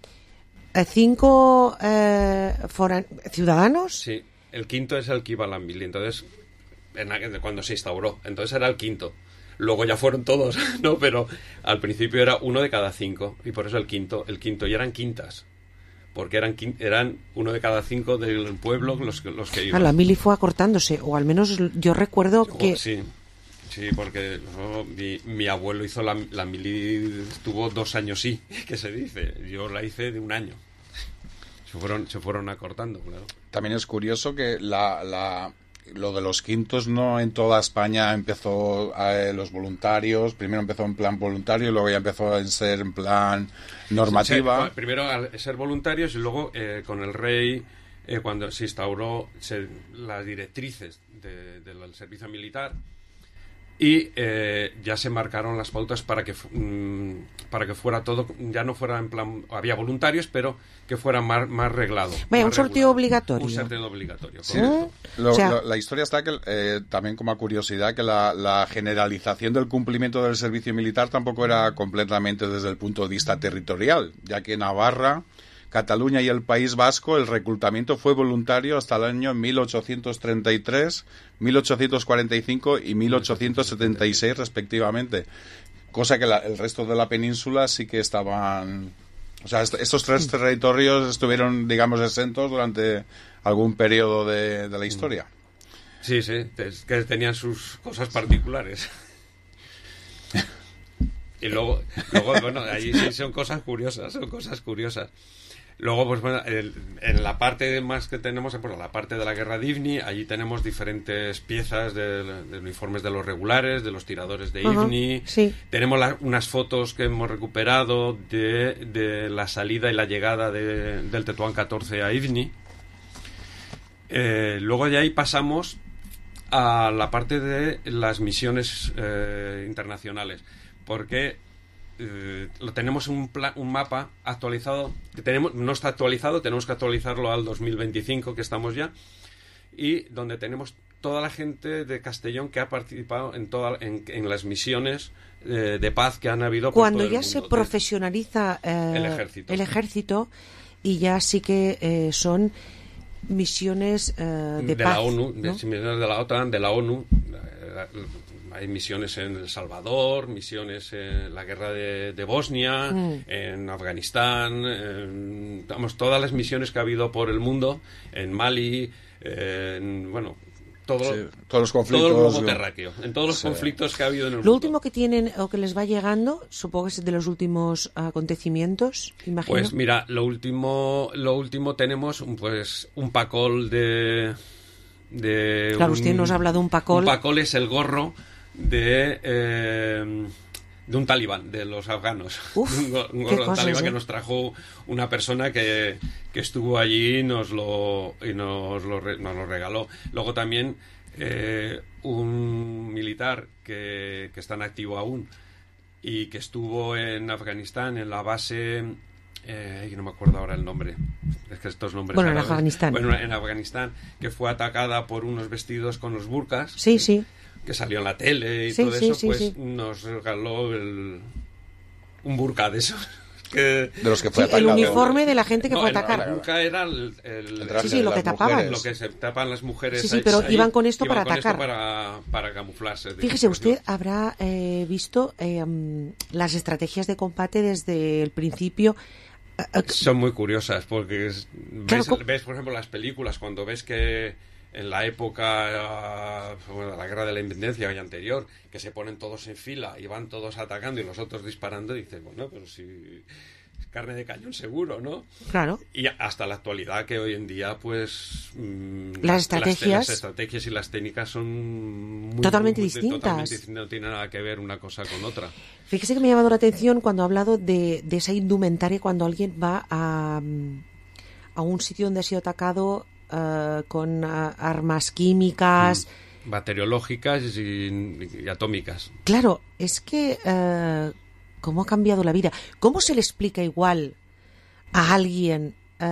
5 ciudadanos. Sí, el quinto es el que iba a la mili, entonces cuando se instauró, entonces era el quinto. Luego ya fueron todos, ¿no? Pero al principio era 1 de cada 5 y por eso el quinto, y eran quintas. Porque eran 1 de cada 5 del pueblo los que iban. La mili fue acortándose, o al menos yo recuerdo que... Sí, porque mi abuelo hizo la mili, estuvo 2 años, sí, que se dice. Yo la hice de 1 año. Se fueron acortando, claro. También es curioso que lo de los quintos, no en toda España empezó los voluntarios, primero empezó en plan voluntario, luego ya empezó a ser en plan normativa. Primero al ser voluntarios y luego con el rey, cuando se instauró las directrices del servicio militar, y ya se marcaron las pautas para que fuera todo, ya no fuera en plan, había voluntarios, pero que fuera más reglado. Vaya, un más sorteo regulado. obligatorio. Un sorteo obligatorio. Sí. La historia está que, también como curiosidad, que la generalización del cumplimiento del servicio militar tampoco era completamente desde el punto de vista territorial, ya que Navarra, Cataluña y el País Vasco, el reclutamiento fue voluntario hasta el año 1833, 1845 y 1876 respectivamente, cosa que el resto de la península sí que estaban... O sea, estos 3 territorios estuvieron, digamos, exentos durante algún periodo de la historia. Sí, que tenían sus cosas particulares. Y luego bueno, allí sí son cosas curiosas. Luego, pues bueno, en la parte más que tenemos, bueno, la parte de la guerra de Ifni, allí tenemos diferentes piezas de uniformes de los regulares, de los tiradores de Ifni. Sí. Tenemos unas fotos que hemos recuperado de la salida y la llegada del Tetuán 14 a Ifni. Luego de ahí pasamos a la parte de las misiones internacionales, porque lo tenemos un mapa actualizado, no está actualizado, tenemos que actualizarlo al 2025, que estamos ya, y donde tenemos toda la gente de Castellón que ha participado en las misiones de paz que han habido por cuando todo el ya mundo. se profesionaliza el ejército y ya sí que son misiones de paz, la ONU, ¿no? misiones de la OTAN, de la ONU. Hay misiones en El Salvador, misiones en la guerra de Bosnia, en Afganistán, todas las misiones que ha habido por el mundo, en Mali, todos los conflictos, todo el globo terráqueo, en todos los conflictos que ha habido en el mundo. Lo último que tienen o que les va llegando, supongo que es de los últimos acontecimientos, imagino. Pues mira, lo último tenemos un pacol de claro, usted nos habla de un pacol. Un pacol es el gorro de un talibán, de los afganos. Un gorro de talibán que nos trajo una persona que estuvo allí y nos lo regaló. Luego también un militar que está en activo aún y que estuvo en Afganistán en la base... no me acuerdo ahora el nombre. Es que estos nombres... Bueno, en Afganistán. Bueno, en Afganistán, que fue atacada por unos vestidos con los burkas. Sí, sí. Que salió en la tele y todo eso, nos regaló un burka de esos. De los que fue atacado. El uniforme de la gente que fue atacada. El burka era lo que tapaban. Lo que se tapan las mujeres. Sí, pero ahí, iban con esto para atacar. Para camuflarse. Fíjese, usted habrá visto las estrategias de combate desde el principio. Son muy curiosas porque ves, por ejemplo, las películas, cuando ves que en la época de la guerra de la independencia y anterior, que se ponen todos en fila y van todos atacando y los otros disparando, y dices, bueno, pero si carne de cañón seguro, ¿no? Claro. Y hasta la actualidad, que hoy en día, pues... Las estrategias y las técnicas son totalmente distintas. Totalmente, no tiene nada que ver una cosa con otra. Fíjese que me ha llamado la atención cuando ha hablado de esa indumentaria, cuando alguien va a un sitio donde ha sido atacado con armas químicas... bacteriológicas y atómicas. Claro, es que... ¿cómo ha cambiado la vida? ¿Cómo se le explica igual a alguien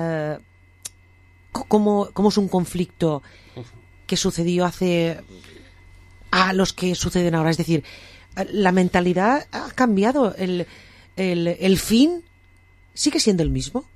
cómo es un conflicto que sucedió hace a los que suceden ahora? Es decir, la mentalidad ha cambiado, el fin sigue siendo el mismo.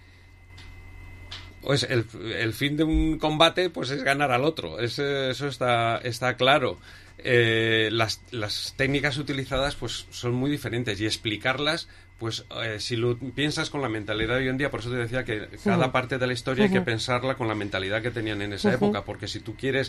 Pues el fin de un combate pues es ganar al otro, eso está claro. Las técnicas utilizadas pues son muy diferentes y explicarlas pues si lo piensas con la mentalidad de hoy en día, por eso te decía que cada parte de la historia hay que pensarla con la mentalidad que tenían en esa época, porque si tú quieres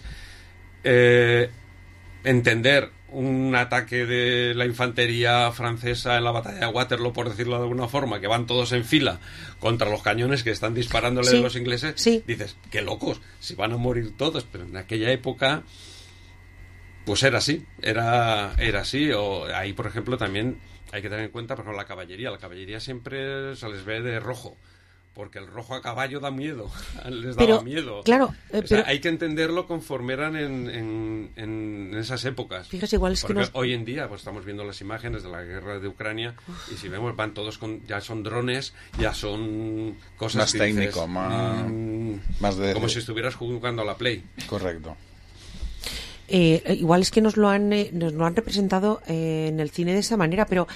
entender un ataque de la infantería francesa en la batalla de Waterloo, por decirlo de alguna forma, que van todos en fila contra los cañones que están disparándole de los ingleses, dices, qué locos, si van a morir todos, pero en aquella época pues era así, era así. O ahí, por ejemplo, también hay que tener en cuenta, por ejemplo, la caballería siempre se les ve de rojo, porque el rojo a caballo da miedo, les daba miedo. Claro, o sea, hay que entenderlo conforme eran en esas épocas. Fíjate, igual es porque que hoy en día pues estamos viendo las imágenes de la guerra de Ucrania y si vemos van todos ya son drones, ya son cosas más que técnico, dices, más de... como si estuvieras jugando a la Play. Correcto. Igual es que nos lo han representado en el cine de esa manera, pero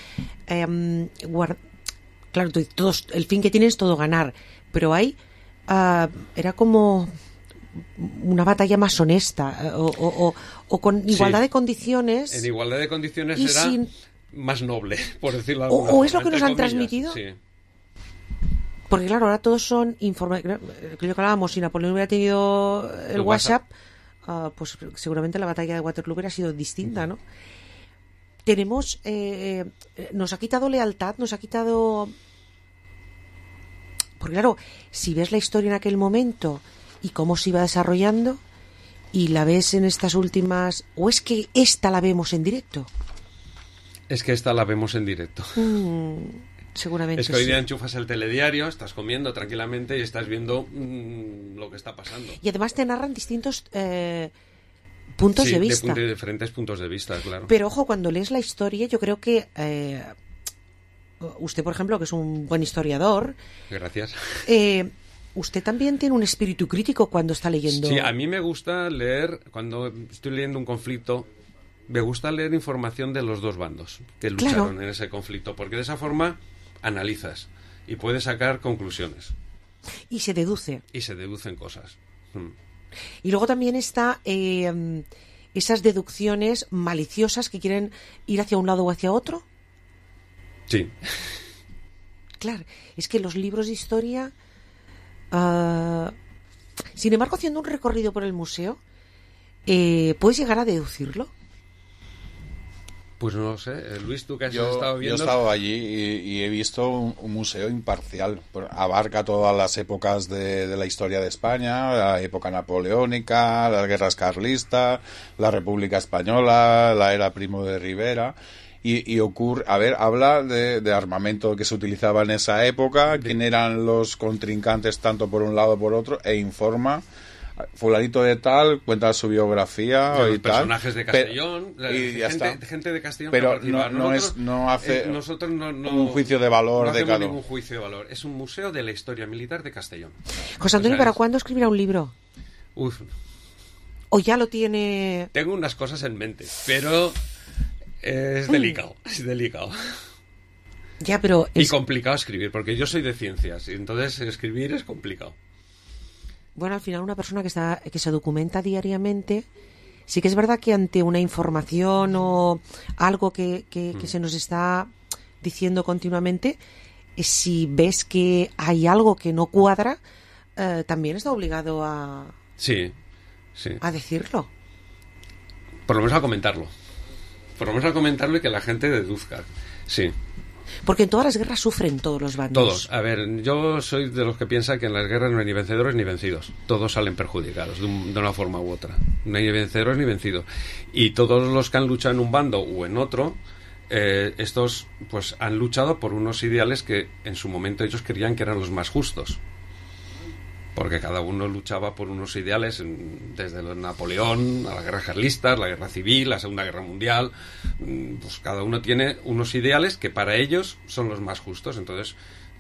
claro, el fin que tiene es todo ganar, pero hay era como una batalla más honesta o con igualdad de condiciones. En igualdad de condiciones era más noble, por decirlo de alguna forma. O es lo que nos han comillas, transmitido. Sí. Porque claro, ahora todos son informados. Que hablábamos, si Napoleón hubiera tenido el WhatsApp, pues seguramente la batalla de Waterloo hubiera sido distinta, ¿no? Tenemos... nos ha quitado lealtad, nos ha quitado... Porque claro, si ves la historia en aquel momento y cómo se iba desarrollando y la ves en estas últimas... ¿O es que esta la vemos en directo? Es que esta la vemos en directo. Seguramente es que hoy día enchufas el telediario, estás comiendo tranquilamente y estás viendo lo que está pasando. Y además te narran distintos puntos de vista. De diferentes puntos de vista, claro. Pero ojo, cuando lees la historia, yo creo que usted, por ejemplo, que es un buen historiador... Gracias. Usted también tiene un espíritu crítico cuando está leyendo... Sí, a mí me gusta leer, cuando estoy leyendo un conflicto, me gusta leer información de los dos bandos que lucharon en ese conflicto, porque de esa forma analizas y puedes sacar conclusiones. Y se deduce. Y se deducen cosas. Y luego también está esas deducciones maliciosas que quieren ir hacia un lado o hacia otro. Sí. Claro, es que los libros de historia... sin embargo, haciendo un recorrido por el museo, ¿puedes llegar a deducirlo? Pues no lo sé. Luis, tú que has estado viendo... Yo he estado allí y he visto un museo imparcial. Abarca todas las épocas de la historia de España, la época napoleónica, las guerras carlistas, la República Española, la era Primo de Rivera... Y ocurre, habla de armamento que se utilizaba en esa época, quién eran los contrincantes tanto por un lado por otro, e informa, fulanito de tal, cuenta su biografía de y los personajes de Castellón, gente de Castellón, pero no hace nosotros no un juicio de valor no de hacemos cada ningún juicio de valor, es un museo de la historia militar de Castellón. José Antonio, ¿para cuándo escribirá un libro? ¿O ya lo tiene? Tengo unas cosas en mente, pero... Es delicado. Ya, pero y complicado escribir, porque yo soy de ciencias, y entonces escribir es complicado. Bueno, al final una persona que se documenta diariamente, sí que es verdad que ante una información o algo que se nos está diciendo continuamente, si ves que hay algo que no cuadra, también está obligado a decirlo. Por lo menos a comentarlo. Y que la gente deduzca. Sí. Porque en todas las guerras sufren todos los bandos. Todos. A ver, yo soy de los que piensa que en las guerras no hay ni vencedores ni vencidos. Todos salen perjudicados de una forma u otra. No hay ni vencedores ni vencidos. Y todos los que han luchado en un bando o en otro, estos pues han luchado por unos ideales que en su momento ellos creían que eran los más justos. Porque cada uno luchaba por unos ideales, desde Napoleón a las guerras carlistas, la guerra civil, la Segunda Guerra Mundial. Pues cada uno tiene unos ideales que para ellos son los más justos. Entonces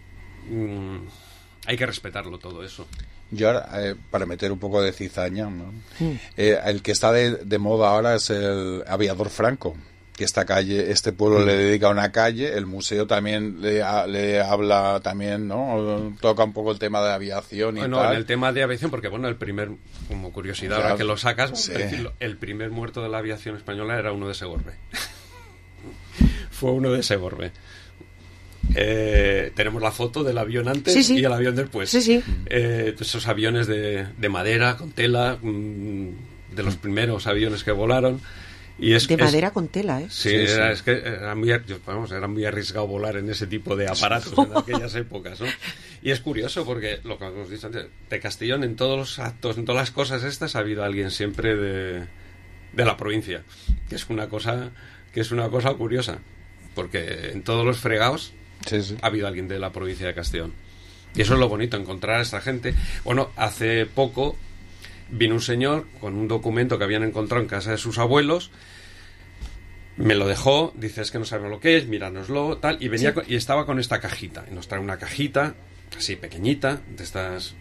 hay que respetarlo todo eso. Yo ahora, para meter un poco de cizaña, ¿no? El que está de moda ahora es el aviador Franco. Que esta calle, este pueblo le dedica una calle, el museo también le habla también, ¿no? Toca un poco el tema de aviación y tal. Bueno, el tema de aviación, porque bueno, el primer, como curiosidad, claro, ahora que lo sacas, sí. el primer muerto de la aviación española era uno de Segorbe. Fue uno de Segorbe. Tenemos la foto del avión antes y el avión después. Esos aviones de madera, con tela, de los primeros aviones que volaron. Y madera con tela, ¿eh? Sí, es que era muy arriesgado volar en ese tipo de aparatos en aquellas épocas, ¿no? Y es curioso porque, lo que hemos dicho antes, de Castellón, en todos los actos, en todas las cosas estas, ha habido alguien siempre de la provincia, que es una cosa curiosa, porque en todos los fregados ha habido alguien de la provincia de Castellón. Y eso es lo bonito, encontrar a esta gente. Bueno, hace poco vino un señor con un documento que habían encontrado en casa de sus abuelos, me lo dejó, dice, es que no sabemos lo que es, míranoslo, tal, y venía y estaba con esta cajita, y nos trae una cajita así pequeñita, de estas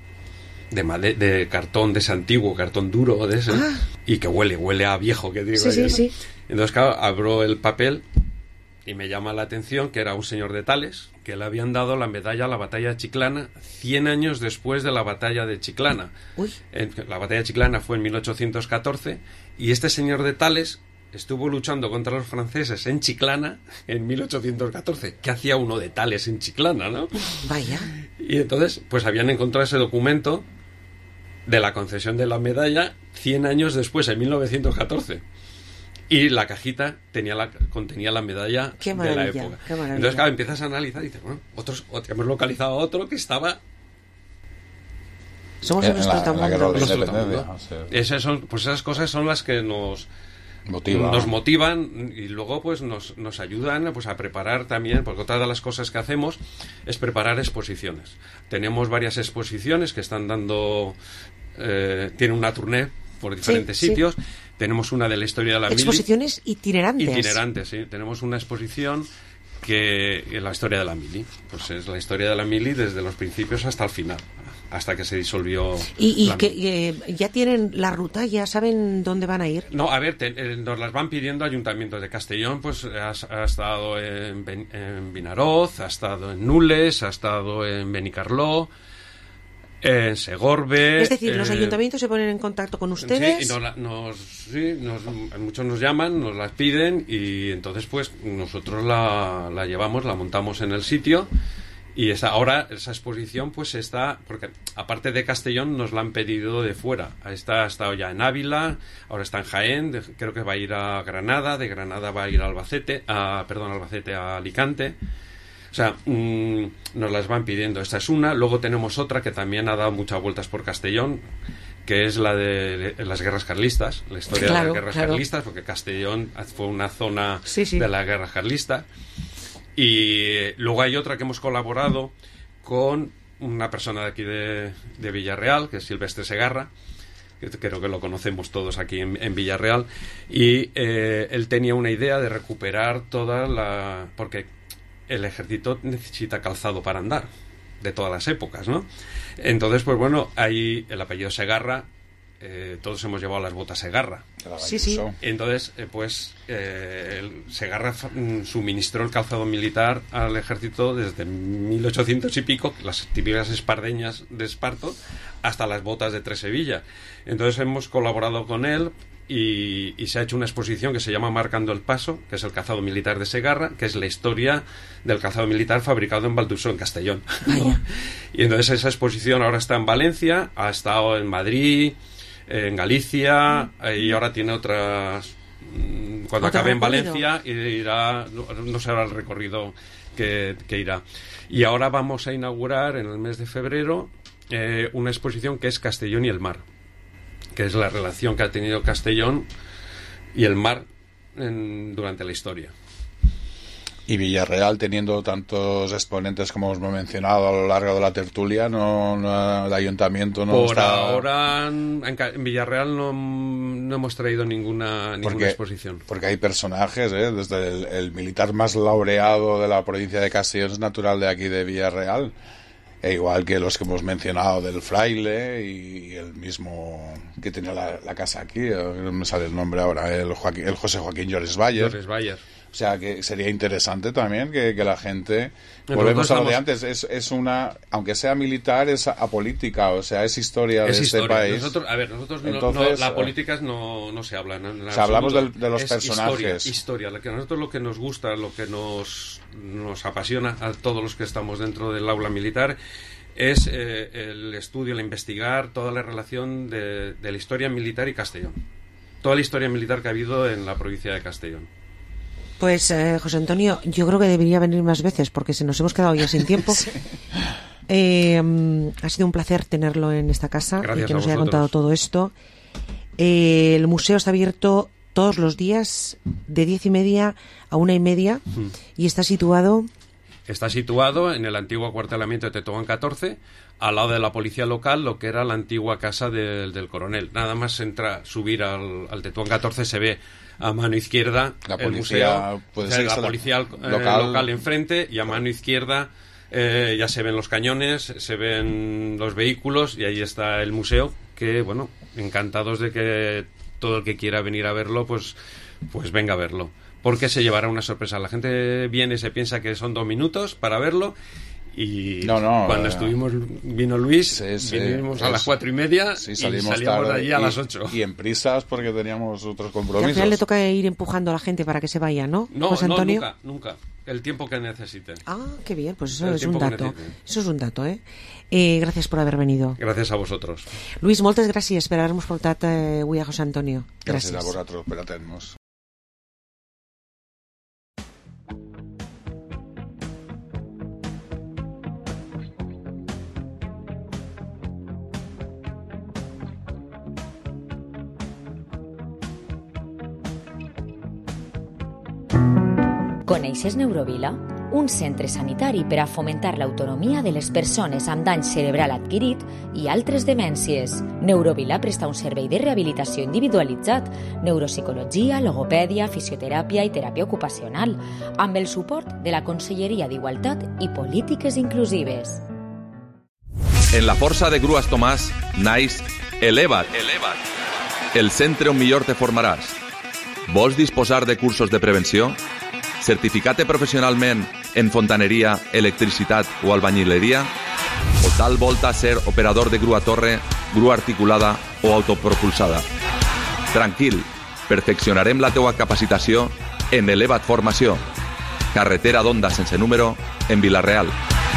de cartón, de ese antiguo cartón duro, de ese, y que huele a viejo, que digo. Entonces, claro, abro el papel y me llama la atención que era un señor de Tales, que le habían dado la medalla a la batalla de Chiclana 100 años después de la batalla de Chiclana. La batalla de Chiclana fue en 1814 y este señor de Tales estuvo luchando contra los franceses en Chiclana en 1814. ¿Qué hacía uno de Tales en Chiclana, no? Vaya. Y entonces, pues habían encontrado ese documento de la concesión de la medalla 100 años después, en 1914. Y la cajita contenía la medalla de la época. Entonces, claro, empiezas a analizar y dices, bueno, hemos localizado a otro que estaba... Somos en nuestro tamundo. Esas cosas son las que nos motivan y luego pues nos ayudan pues a preparar también, porque otra de las cosas que hacemos es preparar exposiciones. Tenemos varias exposiciones que están dando... tienen una tournée por diferentes sitios. Tenemos una de la historia de la mili. Exposiciones itinerantes. Itinerantes, sí. Tenemos una exposición que es la historia de la mili. Pues es la historia de la mili desde los principios hasta el final, hasta que se disolvió. ¿Y que ya tienen la ruta? ¿Ya saben dónde van a ir? No, a ver, nos las van pidiendo ayuntamientos de Castellón. Pues ha estado en Vinaroz, ha estado en Nules, ha estado en Benicarló, en Segorbe. Es decir, los ayuntamientos se ponen en contacto con ustedes. Muchos nos llaman, nos las piden y entonces pues nosotros la llevamos, la montamos en el sitio y ahora esa exposición pues está, porque aparte de Castellón nos la han pedido de fuera. Ha estado ya en Ávila, ahora está en Jaén, creo que va a ir a Granada, de Granada va a ir a Albacete a Alicante. O sea, nos las van pidiendo. Esta es una. Luego tenemos otra que también ha dado muchas vueltas por Castellón, que es la de las guerras carlistas, la historia de las guerras carlistas, porque Castellón fue una zona de las guerras carlistas. Y luego hay otra que hemos colaborado con una persona de aquí de Villarreal, que es Silvestre Segarra, que creo que lo conocemos todos aquí en Villarreal, y él tenía una idea de recuperar porque el ejército necesita calzado para andar, de todas las épocas, ¿no? Entonces, pues bueno, hay el apellido Segarra, todos hemos llevado las botas Segarra. Entonces, Segarra suministró el calzado militar al ejército desde 1800 y pico, las típicas espardeñas de Esparto, hasta las botas de Tresevilla. Entonces hemos colaborado con él y se ha hecho una exposición que se llama Marcando el Paso, que es el calzado militar de Segarra, que es la historia del calzado militar fabricado en Valdusó, en Castellón, ¿no? Y entonces esa exposición ahora está en Valencia, ha estado en Madrid, en Galicia, y ahora tiene otras cuando acabe en Valencia, no será el recorrido que irá. Y ahora vamos a inaugurar en el mes de febrero una exposición que es Castellón y el mar, que es la relación que ha tenido Castellón y el mar durante la historia. Y Villarreal, teniendo tantos exponentes como hemos mencionado a lo largo de la tertulia, el ayuntamiento no Por está... ahora, en Villarreal no hemos traído ninguna exposición. Porque hay personajes, desde el militar más laureado de la provincia de Castellón es natural de aquí de Villarreal, e igual que los que hemos mencionado del fraile y el mismo que tenía la casa aquí, no me sale el nombre ahora, el José Joaquín Llores Bayer. O sea, que sería interesante también que la gente... Volvemos a lo de antes, es una... Aunque sea militar, es apolítica, o sea, es historia de este país. Nosotros la política no se habla. O sea, hablamos de los personajes. Historia. Lo que nos gusta, lo que nos apasiona a todos los que estamos dentro del aula militar es el estudio, el investigar toda la relación de la historia militar y Castellón. Toda la historia militar que ha habido en la provincia de Castellón. Pues, José Antonio, yo creo que debería venir más veces porque se nos hemos quedado ya sin tiempo. Sí. Ha sido un placer tenerlo en esta casa. Gracias y que nos a haya contado todo esto. El museo está abierto todos los días de 10:30 a 1:30 y está situado... Está situado en el antiguo acuartelamiento de Tetuán 14, al lado de la policía local, lo que era la antigua casa del coronel. Nada más subir al Tetuán 14 se ve a mano izquierda el museo, la policía local enfrente, y a mano izquierda ya se ven los cañones, se ven los vehículos, y ahí está el museo, que bueno, encantados de que todo el que quiera venir a verlo, pues venga a verlo, porque se llevará una sorpresa. La gente viene y se piensa que son 2 minutos para verlo, y cuando vino Luis, vinimos a las 4:30 y salimos de allí a las 8. Y en prisas porque teníamos otros Y compromisos. al final le toca ir empujando a la gente para que se vaya, ¿no, José Antonio? Nunca. El tiempo que necesiten. Ah, qué bien, pues eso es un dato. Eso es un dato, gracias por haber venido. Gràcies a vosotros. Luis, moltes gràcies per haver-nos portat avui a José Antonio. Gràcies a vosaltres per atendre-nos. Coneixes Neurovila? Un centre sanitari per a fomentar l'autonomia de les persones amb dany cerebral adquirit i altres demències. Neurovila presta un servei de rehabilitació individualitzat, neuropsicologia, logopèdia, fisioteràpia i teràpia ocupacional, amb el suport de la Conselleria d'Igualtat i Polítiques Inclusives. En la força de Grues Tomàs naix Eleva't, el centre on millor te formaràs. Vols disposar de cursos de prevenció? Certificat professionalment en fontaneria, electricitat o albañileria? O tal volta ser operador de grua torre, grua articulada o autopropulsada? Tranquil, perfeccionarem la teua capacitació en Eleva't Formació. Carretera d'Onda sense número, en Vila-real.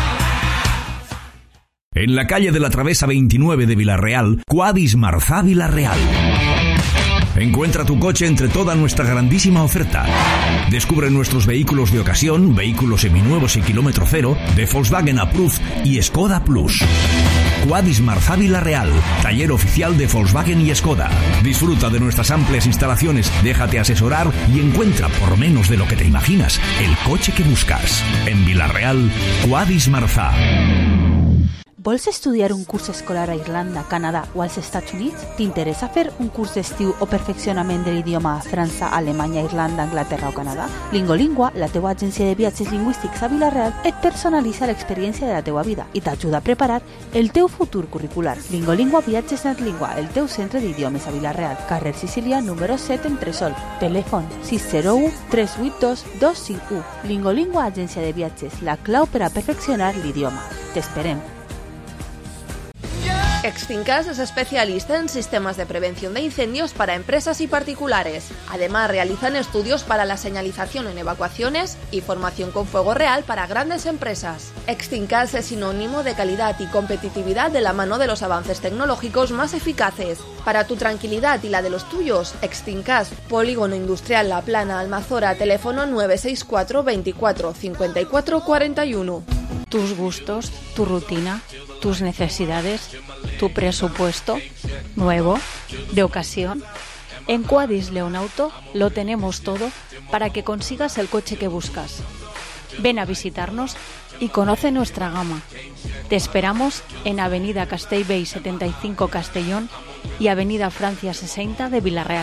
En la calle de la Travesa 29 de Vila-real, Quadis Marzà Vila-real. Encuentra tu coche entre toda nuestra grandísima oferta. Descubre nuestros vehículos de ocasión, vehículos seminuevos y kilómetro cero, de Volkswagen Approved y Skoda Plus. Quadis Marzà Vila-real, taller oficial de Volkswagen y Skoda. Disfruta de nuestras amplias instalaciones, déjate asesorar y encuentra por menos de lo que te imaginas el coche que buscas. En Vila-real, Quadis Marzà. Vols estudiar un curs escolar a Irlanda, Canadà o als Estats Units? T'interessa fer un curs d'estiu o perfeccionament de l'idioma a França, Alemanya, Irlanda, Anglaterra o Canadà? Lingolingua, la teua agència de viatges lingüístics a Vila-real, et personalitza l'experiència de la teua vida i t'ajuda a preparar el teu futur curricular. Lingolingua Viatges Netlingua, el teu centre d'idiomes a Vila-real, carrer Sicília, número 7, Entresol. Telèfon 601 382 251. Lingolingua, agència de viatges, la clau per a perfeccionar l'idioma. T'esperem. Yeah. Extincas es especialista en sistemas de prevención de incendios para empresas y particulares. Además, realizan estudios para la señalización en evacuaciones y formación con fuego real para grandes empresas. Extincas es sinónimo de calidad y competitividad de la mano de los avances tecnológicos más eficaces. Para tu tranquilidad y la de los tuyos, Extincas, Polígono Industrial La Plana, Almazora, teléfono 964 24 54 41. Tus gustos, tu rutina, tus necesidades, tu presupuesto, nuevo, de ocasión. En Quadis Leonauto lo tenemos todo para que consigas el coche que buscas. Ven a visitarnos y conoce nuestra gama. Te esperamos en Avenida Castellbell 75 Castellón y Avenida Francia 60 de Vila-real.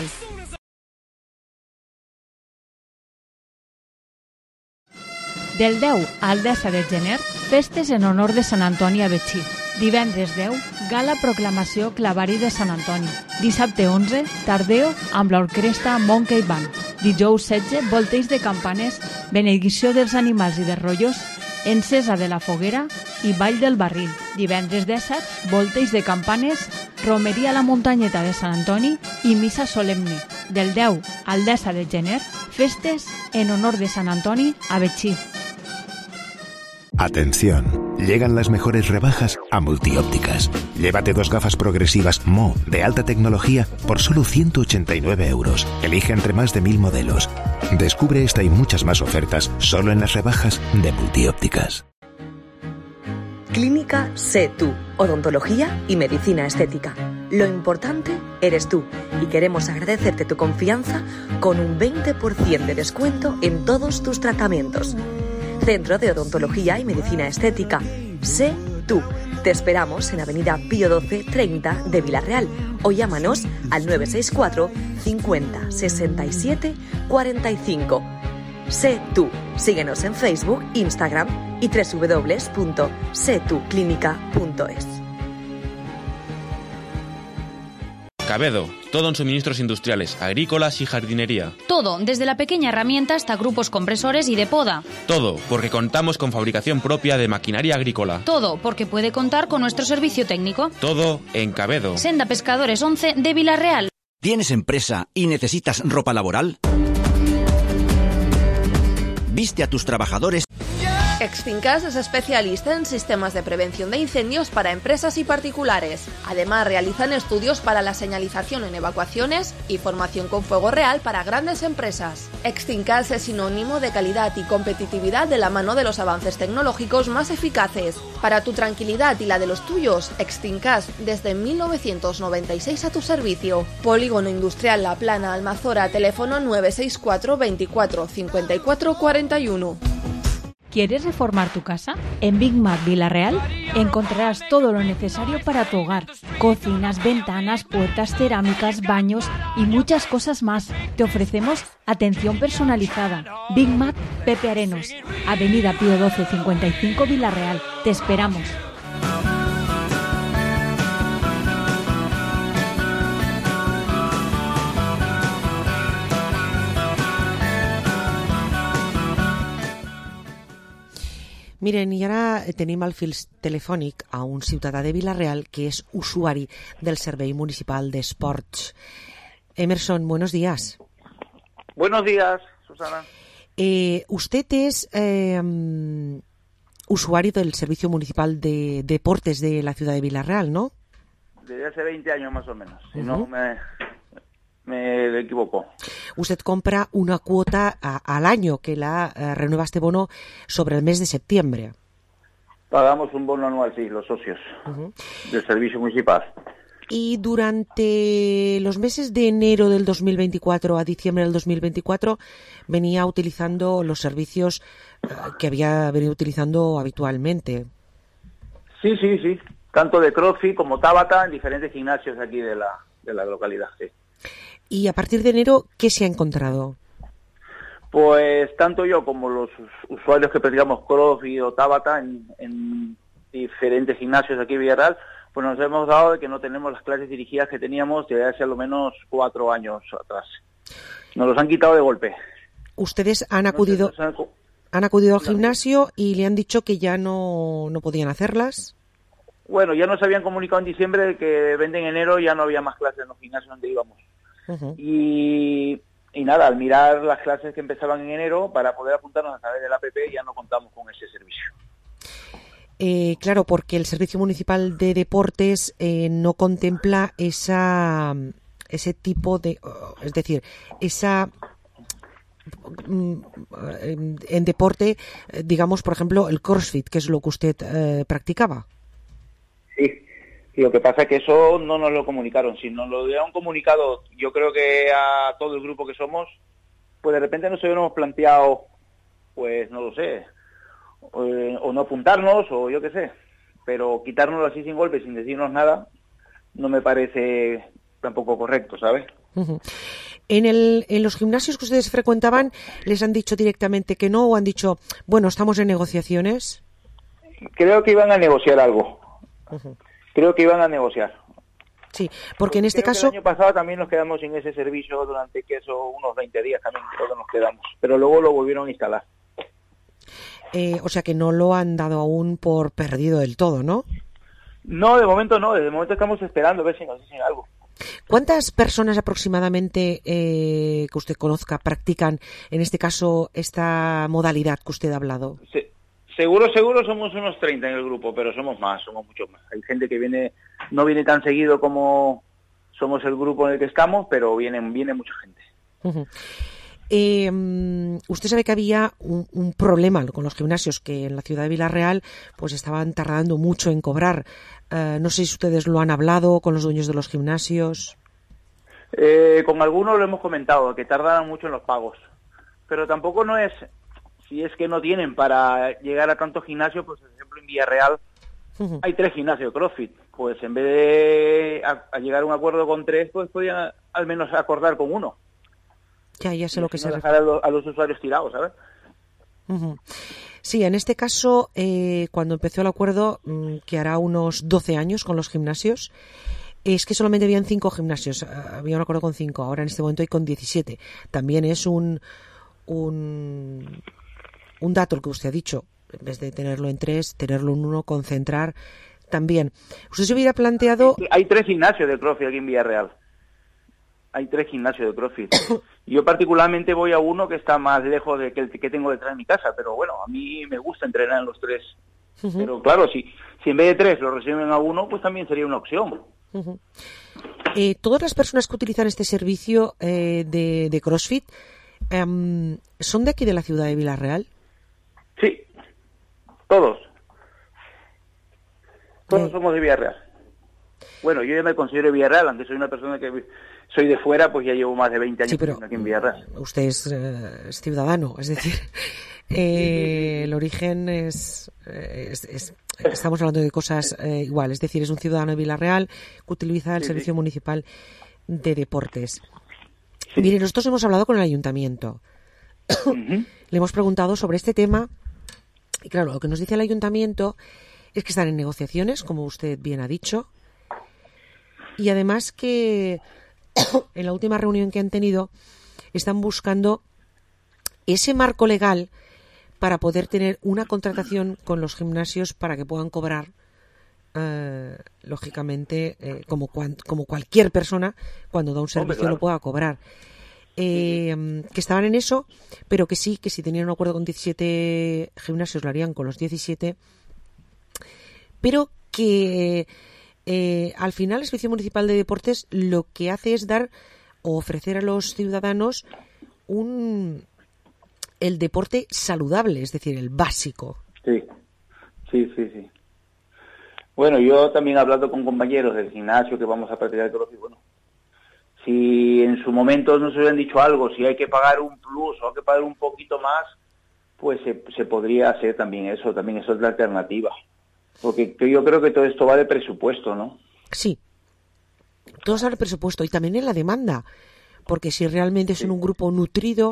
Del 10 al 10 de gener, festes en honor de Sant Antoni a Betxí. Divendres 10, gala proclamació Clavari de Sant Antoni. Dissabte 11, tardeo amb l'orquestra Monkey Band. Dijous 16, volteig de campanes, benedicció dels animals i de rotllos, encesa de la foguera i ball del barril. Divendres 17, volteig de campanes, romeria a la muntanyeta de Sant Antoni i missa solemne. Del 10 al 10 de gener, festes en honor de Sant Antoni a Betxí. Atención, llegan las mejores rebajas a Multiópticas. Llévate 2 gafas progresivas Mo de alta tecnología por solo 189 euros. Elige entre más de 1000 modelos. Descubre esta y muchas más ofertas solo en las rebajas de Multiópticas. Clínica Sé Tú, odontología y medicina estética. Lo importante eres tú y queremos agradecerte tu confianza con un 20% de descuento en todos tus tratamientos. Centro de Odontología y Medicina Estética. Sé Tú. Te esperamos en Avenida Pío 12 30 de Vila-real o llámanos al 964 50 67 45. Sé Tú. Síguenos en Facebook, Instagram y www.setuclinica.es. Cabedo, todo en suministros industriales, agrícolas y jardinería. Todo, desde la pequeña herramienta hasta grupos compresores y de poda. Todo, porque contamos con fabricación propia de maquinaria agrícola. Todo, porque puede contar con nuestro servicio técnico. Todo en Cabedo. Senda Pescadores 11 de Vila-real. ¿Tienes empresa y necesitas ropa laboral? Viste a tus trabajadores. Extinkas es especialista en sistemas de prevención de incendios para empresas y particulares. Además, realizan estudios para la señalización en evacuaciones y formación con fuego real para grandes empresas. Extinkas es sinónimo de calidad y competitividad de la mano de los avances tecnológicos más eficaces. Para tu tranquilidad y la de los tuyos, Extinkas desde 1996 a tu servicio. Polígono Industrial La Plana, Almazora, teléfono 964 24 54 41. ¿Quieres reformar tu casa? En Big Mac Vila-real encontrarás todo lo necesario para tu hogar. Cocinas, ventanas, puertas, cerámicas, baños y muchas cosas más. Te ofrecemos atención personalizada. Big Mac Pepe Arenos, Avenida Pío 12 55 Vila-real. Te esperamos. Miren, i ara tenim al fil telefònic a un ciutadà de Vila-real que és usuari del Servei Municipal d'Esports. Emerson, buenos días. Buenos días, Susana. Usted es usuario del Servicio Municipal de Deportes de la ciudad de Vila-real, ¿no? Desde hace 20 años más o menos, si no me equivoco. Usted compra una cuota al año que la renueva este bono sobre el mes de septiembre. Pagamos un bono anual, sí, los socios del servicio municipal. Y durante los meses de enero del 2024 a diciembre del 2024 venía utilizando los servicios que había venido utilizando habitualmente. Sí, tanto de CrossFit como Tabata en diferentes gimnasios aquí de la localidad, sí. Y a partir de enero, ¿qué se ha encontrado? Pues tanto yo como los usuarios que practicamos CrossFit o Tabata en diferentes gimnasios aquí en Villarreal, pues nos hemos dado de que no tenemos las clases dirigidas que teníamos desde hace al menos 4 años atrás. Nos los han quitado de golpe. ¿Ustedes han acudido al gimnasio y le han dicho que ya no podían hacerlas? Bueno, ya nos habían comunicado en diciembre de que vende en enero ya no había más clases en los gimnasios donde íbamos. Y nada, al mirar las clases que empezaban en enero, para poder apuntarnos a través del APP, ya no contamos con ese servicio. Claro, porque el Servicio Municipal de Deportes no contempla ese tipo de... Es decir, esa... en deporte, digamos, por ejemplo, el CrossFit, que es lo que usted practicaba. Sí, lo que pasa es que eso no nos lo comunicaron. Si nos lo hubieran comunicado, yo creo que a todo el grupo que somos, pues de repente nos hubiéramos planteado, pues no lo sé, o no apuntarnos, o yo qué sé, pero quitárnoslo así sin golpe, sin decirnos nada, no me parece tampoco correcto, ¿sabes? En los gimnasios que ustedes frecuentaban, ¿les han dicho directamente que no o han dicho, bueno, estamos en negociaciones? Creo que iban a negociar algo. Creo que iban a negociar. Sí, porque en este caso... El año pasado también nos quedamos sin ese servicio durante unos 20 días también creo que nos quedamos, pero luego lo volvieron a instalar. O sea que no lo han dado aún por perdido del todo, ¿no? No, de momento no, de momento estamos esperando a ver si nos dicen algo. ¿Cuántas personas aproximadamente que usted conozca practican, en este caso, esta modalidad que usted ha hablado? Sí. Seguro somos unos 30 en el grupo, pero somos muchos más. Hay gente que no viene tan seguido como somos el grupo en el que estamos, pero viene mucha gente. Usted sabe que había un problema con los gimnasios, que en la ciudad de Vila-real pues estaban tardando mucho en cobrar. No sé si ustedes lo han hablado con los dueños de los gimnasios. Con algunos lo hemos comentado, que tardan mucho en los pagos. Pero tampoco no es... Si es que no tienen para llegar a tantos gimnasios, pues por ejemplo en Villarreal hay 3 gimnasios de CrossFit. Pues en vez de a llegar a un acuerdo con 3, pues podían al menos acordar con 1. Ya sé lo que se refiere. A los usuarios tirados, ¿sabes? Sí, en este caso, cuando empezó el acuerdo, que hará unos 12 años con los gimnasios, es que solamente habían 5 gimnasios. Había un acuerdo con 5, ahora en este momento hay con 17. También es un dato el que usted ha dicho, en vez de tenerlo en 3, tenerlo en 1, concentrar también. Usted se hubiera planteado... Hay 3 gimnasios de CrossFit aquí en Villarreal. Hay 3 gimnasios de CrossFit. Yo particularmente voy a uno que está más lejos de que el que tengo detrás de mi casa, pero bueno, a mí me gusta entrenar en los 3. Pero claro, si en vez de 3 lo reciben a 1, pues también sería una opción. Todas las personas que utilizan este servicio de CrossFit ¿son de aquí de la ciudad de Vila-real? Sí, todos somos de Villarreal. Bueno, yo ya me considero Villarreal, aunque soy una persona que soy de fuera, pues ya llevo más de 20 años aquí en Villarreal. Usted es ciudadano, es decir, el origen estamos hablando de cosas igual, es decir, es un ciudadano de Vila-real que utiliza el Servicio Municipal de Deportes. Mire, nosotros hemos hablado con el ayuntamiento. Le hemos preguntado sobre este tema y claro, lo que nos dice el ayuntamiento es que están en negociaciones, como usted bien ha dicho, y además que en la última reunión que han tenido están buscando ese marco legal para poder tener una contratación con los gimnasios para que puedan cobrar lógicamente como cualquier persona cuando da un servicio lo pueda cobrar. Que estaban en eso, pero que si tenían un acuerdo con 17 gimnasios lo harían con los 17, pero que al final el Servicio Municipal de Deportes lo que hace es dar o ofrecer a los ciudadanos el deporte saludable, es decir, el básico. Sí. Bueno, yo también he hablado con compañeros del gimnasio que vamos a practicar CrossFit. Bueno, si en su momento nos hubieran dicho algo, si hay que pagar un plus o hay que pagar un poquito más, pues se podría hacer también eso es la alternativa. Porque yo creo que todo esto va de presupuesto, ¿no? Sí, todo va de presupuesto y también en la demanda, porque si realmente son un grupo nutrido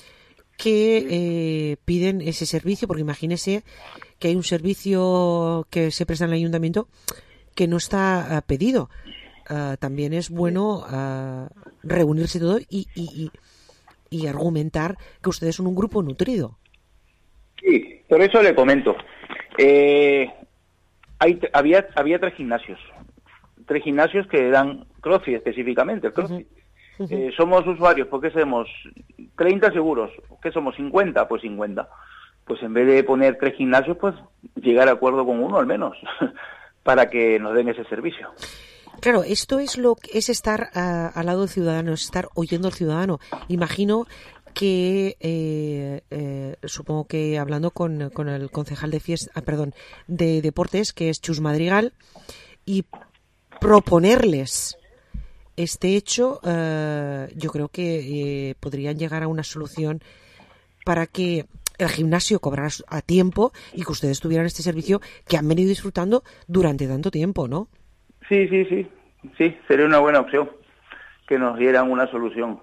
que piden ese servicio, porque imagínese que hay un servicio que se presta en el ayuntamiento que no está pedido. También es bueno reunirse todo y argumentar que ustedes son un grupo nutrido. Sí, por eso le comento. Había 3 gimnasios. 3 gimnasios que dan CrossFit específicamente, el CrossFit. Somos usuarios, porque somos 30 seguros. ¿Qué somos? 50, pues 50. Pues en vez de poner 3 gimnasios, pues llegar a acuerdo con uno al menos, para que nos den ese servicio. Claro, esto es estar al lado del ciudadano, es estar oyendo al ciudadano. Imagino que, supongo que hablando con el concejal de deportes, que es Chus Madrigal, y proponerles este hecho, yo creo que podrían llegar a una solución para que el gimnasio cobrara a tiempo y que ustedes tuvieran este servicio que han venido disfrutando durante tanto tiempo, ¿no? Sí, sería una buena opción que nos dieran una solución.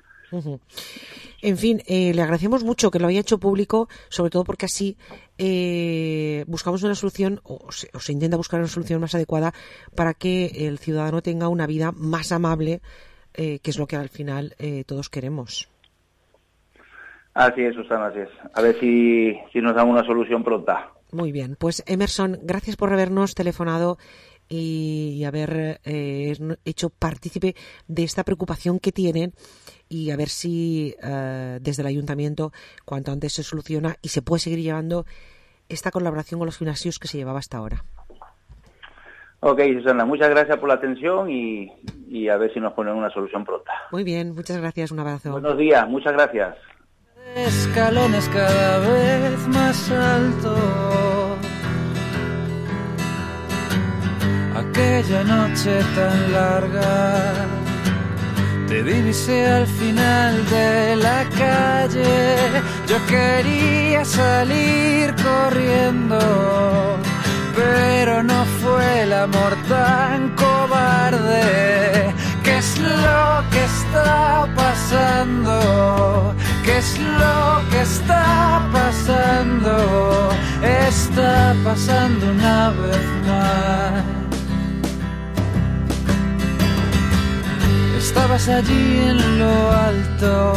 En fin, le agradecemos mucho que lo haya hecho público, sobre todo porque así buscamos una solución, o se intenta buscar una solución más adecuada para que el ciudadano tenga una vida más amable, que es lo que al final todos queremos. Así es, Susana, así es. A ver si nos dan una solución pronta. Muy bien, pues Emerson, gracias por habernos telefonado y haber hecho partícipe de esta preocupación que tienen, y a ver si desde el ayuntamiento cuanto antes se soluciona y se puede seguir llevando esta colaboración con los gimnasios que se llevaba hasta ahora. Ok, Susana, muchas gracias por la atención y a ver si nos ponen una solución pronta. Muy bien, muchas gracias, un abrazo. Buenos días, muchas gracias. Escalones cada vez más altos. Aquella noche tan larga te divisé al final de la calle. Yo quería salir corriendo, pero no fue el amor tan cobarde. ¿Qué es lo que está pasando? ¿Qué es lo que está pasando? Está pasando una vez más. Estabas allí en lo alto,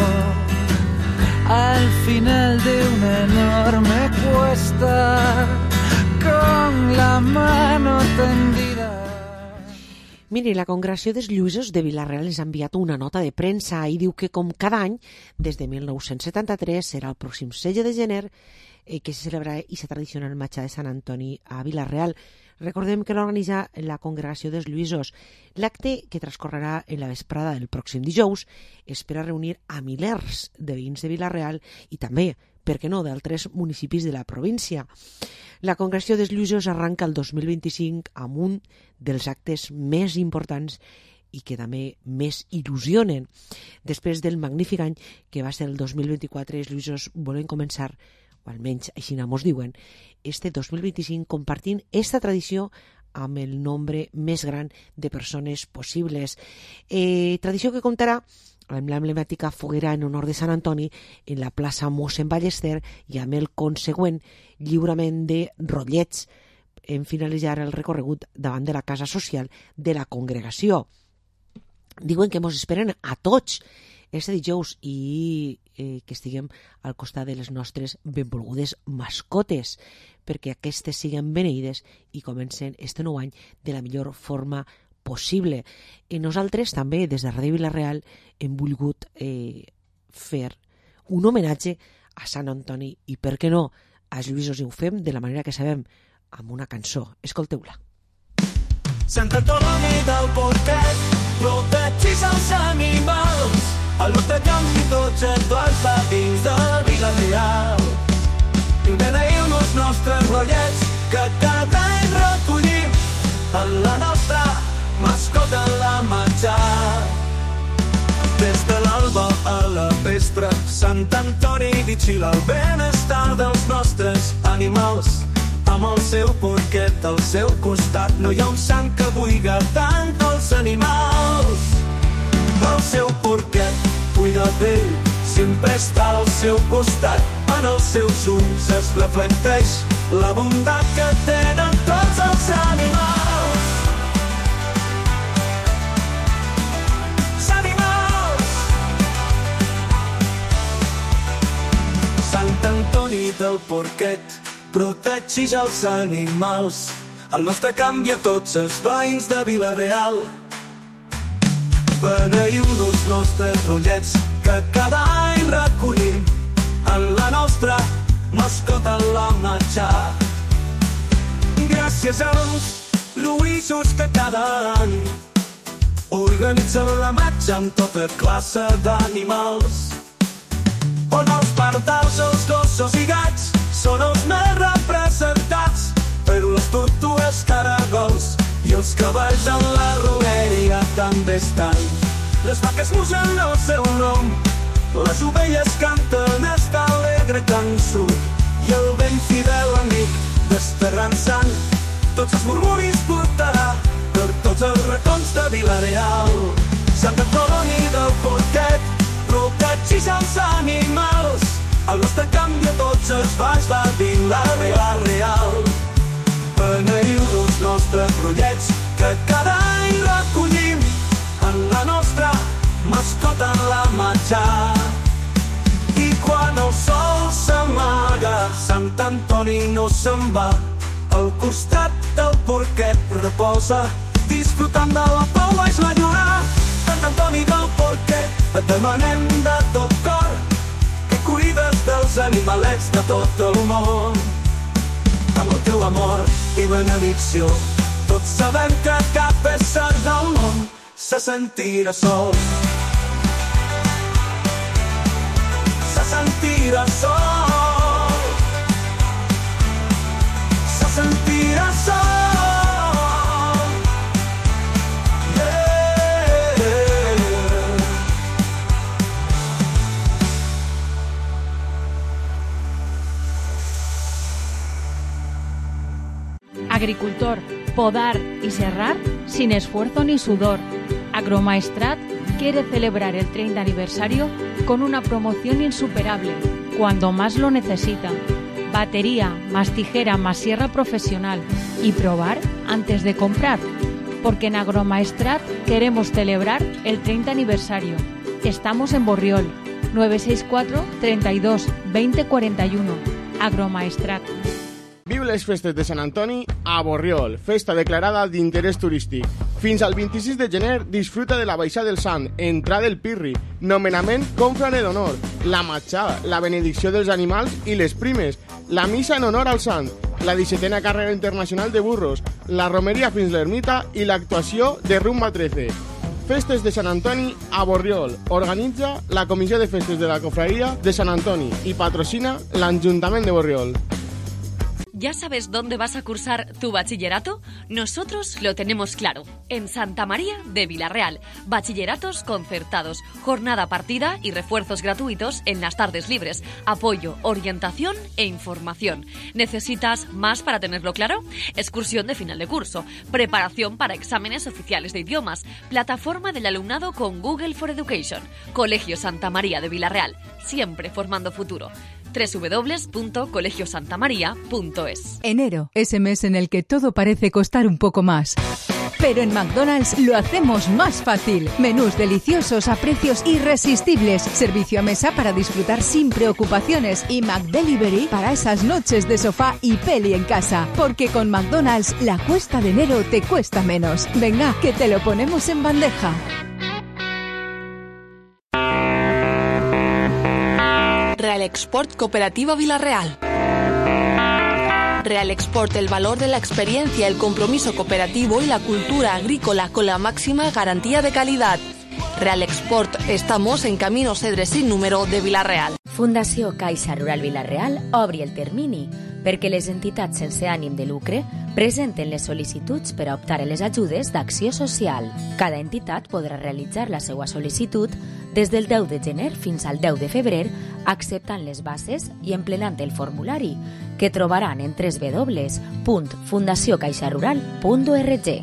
al final de una enorme cuesta, con la mano tendida. Miri, la Congregació dels Lluïsos de Vila-real ens ha enviat una nota de premsa i diu que, com cada any, des de 1973, serà el pròxim 16 de gener que se celebrarà aquesta tradicional marxa de Sant Antoni a Vila-real. Recordem que l'organitza la Congregació dels Lluïsos. L'acte, que transcorrerà en la vesprada del pròxim dijous, espera reunir a milers de veïns de Vila-real i també, per què no, d'altres municipis de la província. La Congregació dels Lluïsos arranca el 2025 amb un dels actes més importants i que també més il·lusionen. Després del magnífic any que va ser el 2024, els Lluïsos volen començar, o almenys així mos diuen, este 2025 compartint esta tradició amb el nombre més gran de persones possibles. Tradició que comptarà amb l'emblemàtica foguera en honor de Sant Antoni en la plaça Mossèn Ballester i amb el consegüent lliurament de rotllets en finalitzar el recorregut davant de la casa social de la congregació. Diuen que ens esperen a tots este dijous i que estiguem al costat de les nostres benvolgudes mascotes perquè aquestes siguen beneïdes i comencen este nou any de la millor forma possible. I nosaltres també des de Ràdio Vila-real hem volgut fer un homenatge a Sant Antoni i per què no als Lluïsos, i ho fem de la manera que sabem, amb una cançó. Escolteu-la. Sant Antoni del Porquet, protegís els animals, al·lotejant i tots els pavins de Vila-real. Beneïu els nostres rotllets que cada any recollim en la nostra mascota la marxa. Des de l'alba a la vespre, Sant Antoni vigila el benestar dels nostres animals. Amb el seu porquet al seu costat no hi ha un sant que buiga tant els animals. El seu porquet cuida d'ell, sempre està al seu costat. En els seus ulls es reflecteix la bondat que tenen tots els animals. Animals! Sant Antoni del Porquet protegeix els animals, El nostre camp i a tots els veïns de Vila-real. Beneïu-nos nostres rotllets que cada any recollim en la nostra mascota la matxa. Gràcies als Lluïsos que cada any organitzen la matxa amb tota classe d'animals, on els pardals, els gossos i gats són els més representats, però les tortugues, caragols i els cavalls en la romeria també estan. Les vaques musen el seu nom, les ovelles canten esta alegre cançó, i el ben fidel amic desterrant-se'n tots els murmuris portarà per tots els racons de Vila-real. Sant Antoni del Porquet, protegeix els animals, el nostre camp i a tots els valls va Vila-real. Beneïu-nos nostres rollets que cada any recollim en la nostra mascota la matxa. I quan el sol s'amaga, Sant Antoni no se'n va, al costat del Porquet reposa, disfrutant de la pau baix la lluna. Sant Antoni del Porquet, et demanem de tot cor que cuides dels animalets de tot el món. Amb el teu amor i benedicció, tots sabem que cap ésser del món se sentirà sol. Se sentirà sol. Sentirà sol. Agricultor, podar y serrar sin esfuerzo ni sudor. Agromaestrat quiere celebrar el 30 aniversario con una promoción insuperable, cuando más lo necesita. Batería, más tijera, más sierra profesional y probar antes de comprar, porque en Agromaestrat queremos celebrar el 30 aniversario. Estamos en Borriol, 964 32 20 41. Agromaestrat. Viu les festes de Sant Antoni a Borriol, festa declarada d'interès turístic. Fins al 26 de gener disfruta de la baixada del Sant, entrada del Pirri, nomenament confrare d'honor, la matxada, la benedicció dels animals i les primes, la missa en honor al Sant, la 17a carrera internacional de burros, la romeria fins l'ermita i l'actuació de Rumba 13. Festes de Sant Antoni a Borriol. Organitza la Comissió de Festes de la Cofradía de Sant Antoni i patrocina l'Ajuntament de Borriol. ¿Ya sabes dónde vas a cursar tu bachillerato? Nosotros lo tenemos claro. En Santa María de Vila-real. Bachilleratos concertados, jornada partida y refuerzos gratuitos en las tardes libres. Apoyo, orientación e información. ¿Necesitas más para tenerlo claro? Excursión de final de curso. Preparación para exámenes oficiales de idiomas. Plataforma del alumnado con Google for Education. Colegio Santa María de Vila-real. Siempre formando futuro. www.colegiosantamaria.es. Enero, ese mes en el que todo parece costar un poco más. Pero en McDonald's lo hacemos más fácil. Menús deliciosos a precios irresistibles. Servicio a mesa para disfrutar sin preocupaciones. Y McDelivery para esas noches de sofá y peli en casa. Porque con McDonald's la cuesta de enero te cuesta menos. Venga, que te lo ponemos en bandeja. Real Export Cooperativa Vila-real. Real Export, el valor de la experiencia, el compromiso cooperativo y la cultura agrícola con la máxima garantía de calidad. Real Export, estamos en Camino Cedre sin número de Vila-real. Fundació Caixa Rural Vila-real obri el termini perquè les entitats sense ànim de lucre presenten les sol·licituds per a optar a les ajudes d'acció social. Cada entitat podrà realitzar la seva sol·licitud des del 10 de gener fins al 10 de febrer, acceptant les bases i emplenant el formulari, que trobaran en www.fundaciocaixarural.org.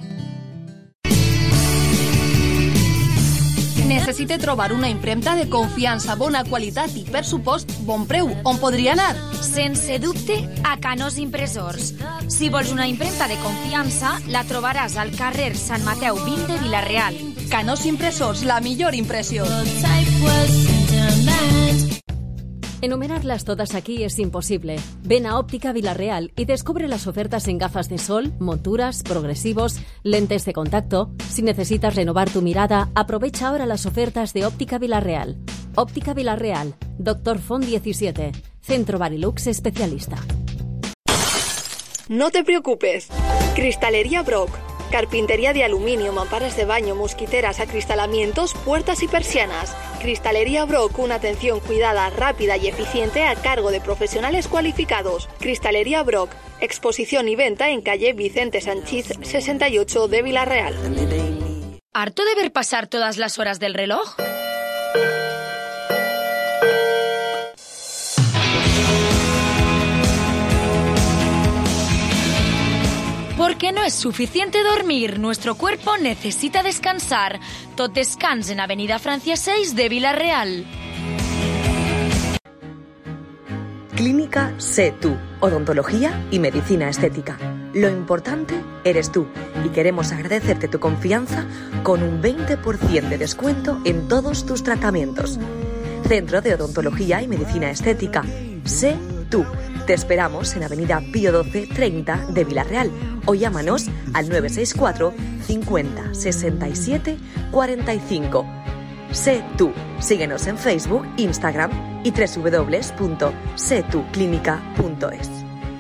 Necessite trobar una impremta de confiança, bona qualitat i, per supost, bon preu. On podria anar? Sense dubte, a Canós Impressors. Si vols una impremta de confiança, la trobaràs al carrer Sant Mateu 20 de Vila-real. Canós Impressors, la millor impressió. Enumerarlas todas aquí es imposible. Ven a Óptica Vilarreal y descubre las ofertas en gafas de sol, monturas, progresivos, lentes de contacto. Si necesitas renovar tu mirada, aprovecha ahora las ofertas de Óptica Vilarreal. Óptica Vilarreal, Dr. Font 17, Centro Barilux Especialista. No te preocupes. Cristalería Brock. Carpintería de aluminio, mamparas de baño, mosquiteras, acristalamientos, puertas y persianas. Cristalería Brock, una atención cuidada, rápida y eficiente a cargo de profesionales cualificados. Cristalería Brock, exposición y venta en calle Vicente Sanchiz 68 de Vilarreal. ¿Harto de ver pasar todas las horas del reloj? Porque no es suficiente dormir, nuestro cuerpo necesita descansar. Tot descans en Avenida Francia 6 de Vilarreal. Clínica Sé Tú, odontología y medicina estética. Lo importante eres tú y queremos agradecerte tu confianza con un 20% de descuento en todos tus tratamientos. Centro de Odontología y Medicina Estética. Sé Tú. Te esperamos en Avenida Pío 12 30 de Vilarreal o llámanos al 964 50 67 45. Sé Tú. Síguenos en Facebook, Instagram y www.setuclínica.es.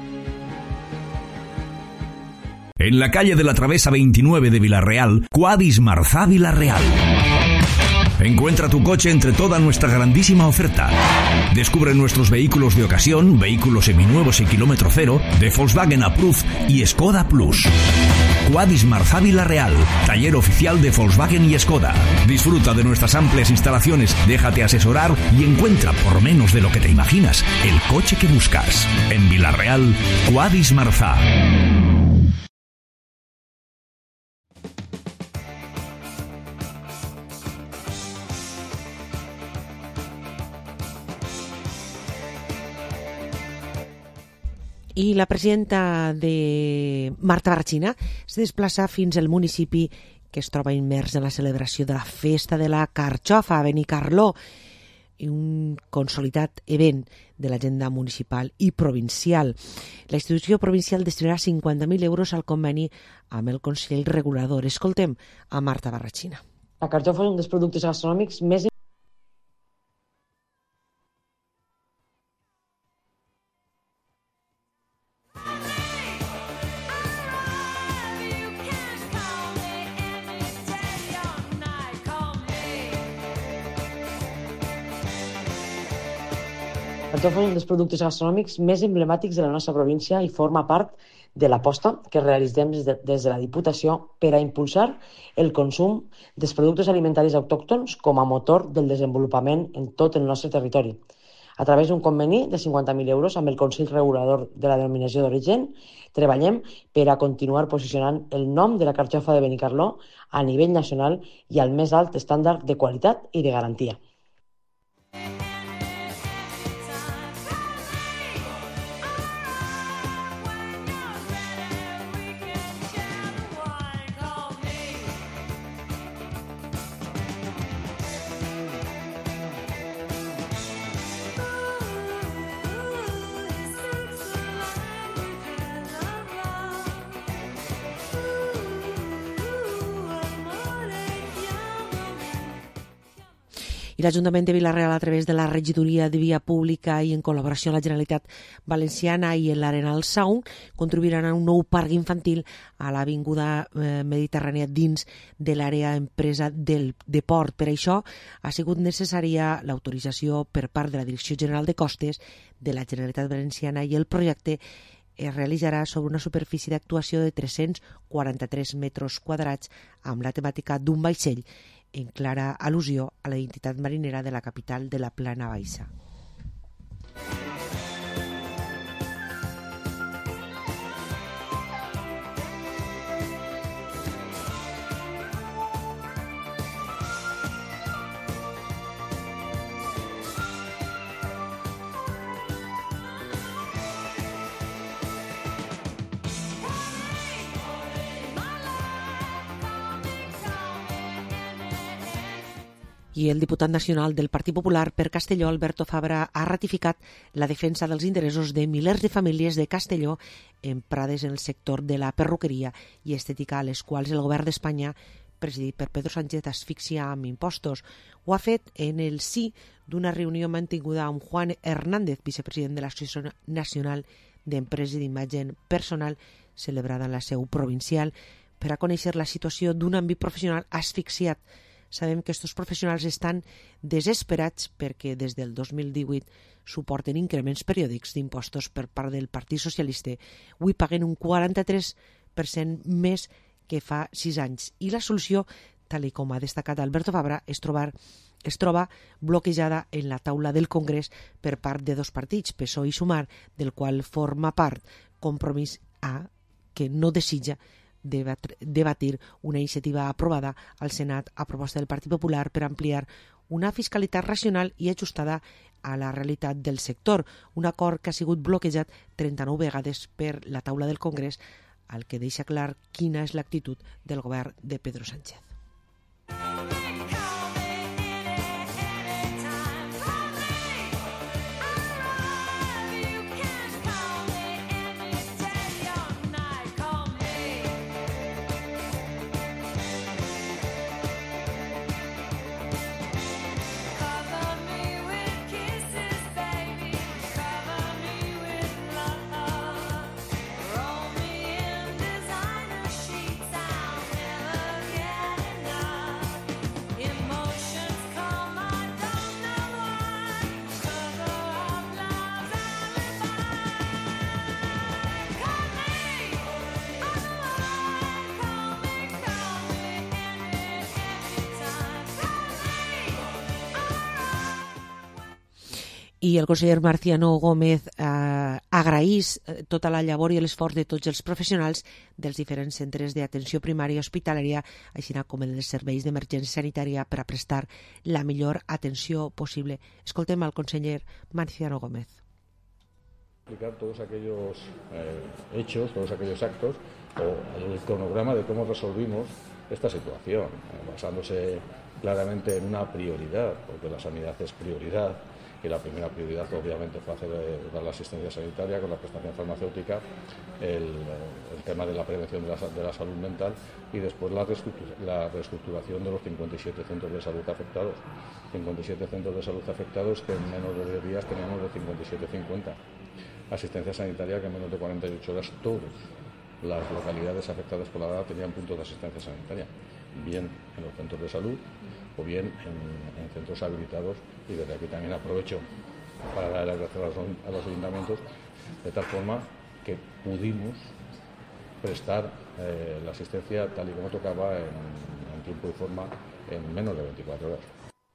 En la calle de la Travesa 29 de Vilarreal, Quadis Marzá Vilarreal. Encuentra tu coche entre toda nuestra grandísima oferta. Descubre nuestros vehículos de ocasión, vehículos seminuevos y kilómetro cero, de Volkswagen Approved y Skoda Plus. Quadis Marzá Vilarreal, taller oficial de Volkswagen y Skoda. Disfruta de nuestras amplias instalaciones, déjate asesorar y encuentra, por menos de lo que te imaginas, el coche que buscas. En Vilarreal, Quadis Marzá. I la presidenta de Marta Barrachina se desplaça fins al municipi que es troba immers en la celebració de la Festa de la Carxofa a Benicarló, un consolidat event de l'agenda municipal i provincial. La institució provincial destinarà 50.000 euros al conveni amb el Consell Regulador. Escoltem a Marta Barrachina. La carxofa és un dels productes gastronòmics més La carxofa és un dels productes gastronòmics més emblemàtics de la nostra província i forma part de l'aposta que realitzem des de la Diputació per a impulsar el consum dels productes alimentaris autòctons com a motor del desenvolupament en tot el nostre territori. A través d'un conveni de 50.000 euros amb el Consell Regulador de la Denominació d'Origen, treballem per a continuar posicionant el nom de la carxofa de Benicarló a nivell nacional i al més alt estàndard de qualitat i de garantia. I l'Ajuntament de Vilarreal, a través de la Regidoria de Via Pública i en col·laboració amb la Generalitat Valenciana i l'Arenal Sound, contribuiran a un nou parc infantil a l'Avinguda Mediterrània dins de l'àrea empresa de port. Per això ha sigut necessària l'autorització per part de la Direcció General de Costes de la Generalitat Valenciana i el projecte es realitzarà sobre una superfície d'actuació de 343 metres quadrats amb la temàtica d'un vaixell, en clara al·lusió a la identitat marinera de la capital de la Plana Baixa. I el diputat nacional del Partit Popular per Castelló, Alberto Fabra, ha ratificat la defensa dels interessos de milers de famílies de Castelló emprades en el sector de la perruqueria i estètica, a les quals el govern d'Espanya, presidit per Pedro Sánchez, asfixia amb impostos. Ho ha fet en el sí d'una reunió mantinguda amb Juan Hernández, vicepresident de l'Associació Nacional d'Empreses d'Imatge Personal, celebrada en la seu provincial, per a conèixer la situació d'un àmbit professional asfixiat. Sabem que aquests professionals estan desesperats perquè des del 2018 suporten increments periòdics d'impostos per part del Partit Socialista. Avui paguen un 43% més que fa 6 anys. I la solució, tal com ha destacat Alberto Fabra, es troba bloquejada en la taula del Congrés per part de 2 partits, PSOE i Sumar, del qual forma part Compromís A, que no desitja debatir una iniciativa aprovada al Senat a proposta del Partit Popular per ampliar una fiscalitat racional i ajustada a la realitat del sector, un acord que ha sigut bloquejat 39 vegades per la taula del Congrés, al que deixa clar quina és l'actitud del govern de Pedro Sánchez. I el conseller Marciano Gómez agraís tota la llavor i l'esforç de tots els professionals dels diferents centres d'atenció primària i hospitalària, així com els serveis d'emergència sanitària, per a prestar la millor atenció possible. Escoltem al conseller Marciano Gómez. Explicar todos aquellos hechos, todos aquellos actos o el cronograma de cómo resolvimos esta situación, basándose claramente en una prioridad, porque la sanidad es prioridad. Y la primera prioridad obviamente fue dar la asistencia sanitaria con la prestación farmacéutica, el tema de la prevención de la salud mental y después la reestructuración de los 57 centros de salud afectados. 57 centros de salud afectados que en menos de 10 días teníamos de 57-50. Asistencia sanitaria que en menos de 48 horas todas las localidades afectadas por la DAA tenían puntos de asistencia sanitaria, bien en los centros de salud o bien en centros habilitados, y desde aquí también aprovecho para dar las gracias a los ayuntamientos, de tal forma que pudimos prestar la asistencia tal y como tocaba en tiempo y forma en menos de 24 horas.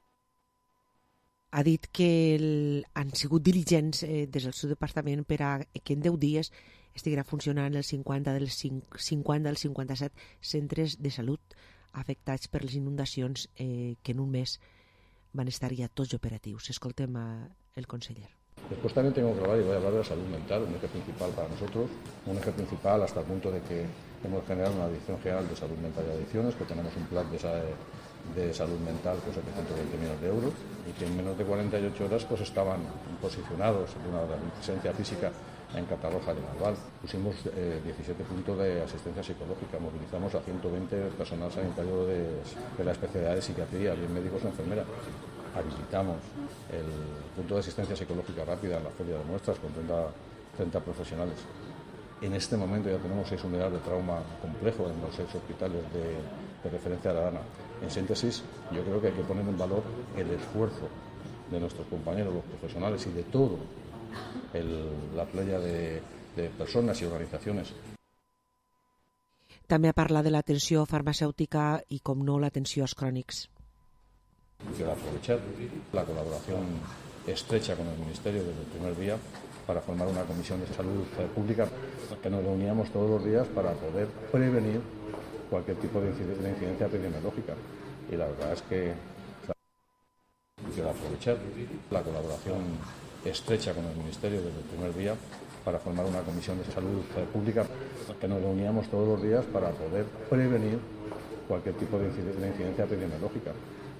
Ha dit que han sigut diligents des del seu departament per a que en 10 dies estiguera funcionant els 50 dels 57 centres de salut afectats per les inundacions que en un mes van estar ya tots operatius. Escoltem el conseller. Después también tengo que hablar, y voy a hablar de la salud mental, un eje principal para nosotros, un eje principal hasta el punto de que hemos generado una Dirección General de Salud Mental y Adicciones, que tenemos un plan de salud mental con 720 millones de euros, y que en menos de 48 horas pues estaban posicionados en una presencia física en Catarroja de Narval. Pusimos 17 puntos de asistencia psicológica, movilizamos a 120 personal sanitario de la especialidad de psiquiatría, bien médicos o enfermeras. Habilitamos el punto de asistencia psicológica rápida en la feria de muestras con 30 profesionales. En este momento ya tenemos 6 unidades de trauma complejo en los 6 hospitales de referencia a la DANA. En síntesis, yo creo que hay que poner en valor el esfuerzo de nuestros compañeros, los profesionales y de todo la playa de personas y organizaciones. També parla de l'atenció farmacèutica i, com no, l'atenció als crònics. Quiero aprovechar la colaboración estrecha con el Ministerio desde el primer día para formar una comisión de salud pública que nos reuníamos todos los días para poder prevenir cualquier tipo de incidencia epidemiológica. Y la verdad es que quiero aprovechar la colaboración estrecha con el Ministerio desde el primer día para formar una comisión de salud pública que nos reuníamos todos los días para poder prevenir cualquier tipo de incidencia epidemiológica.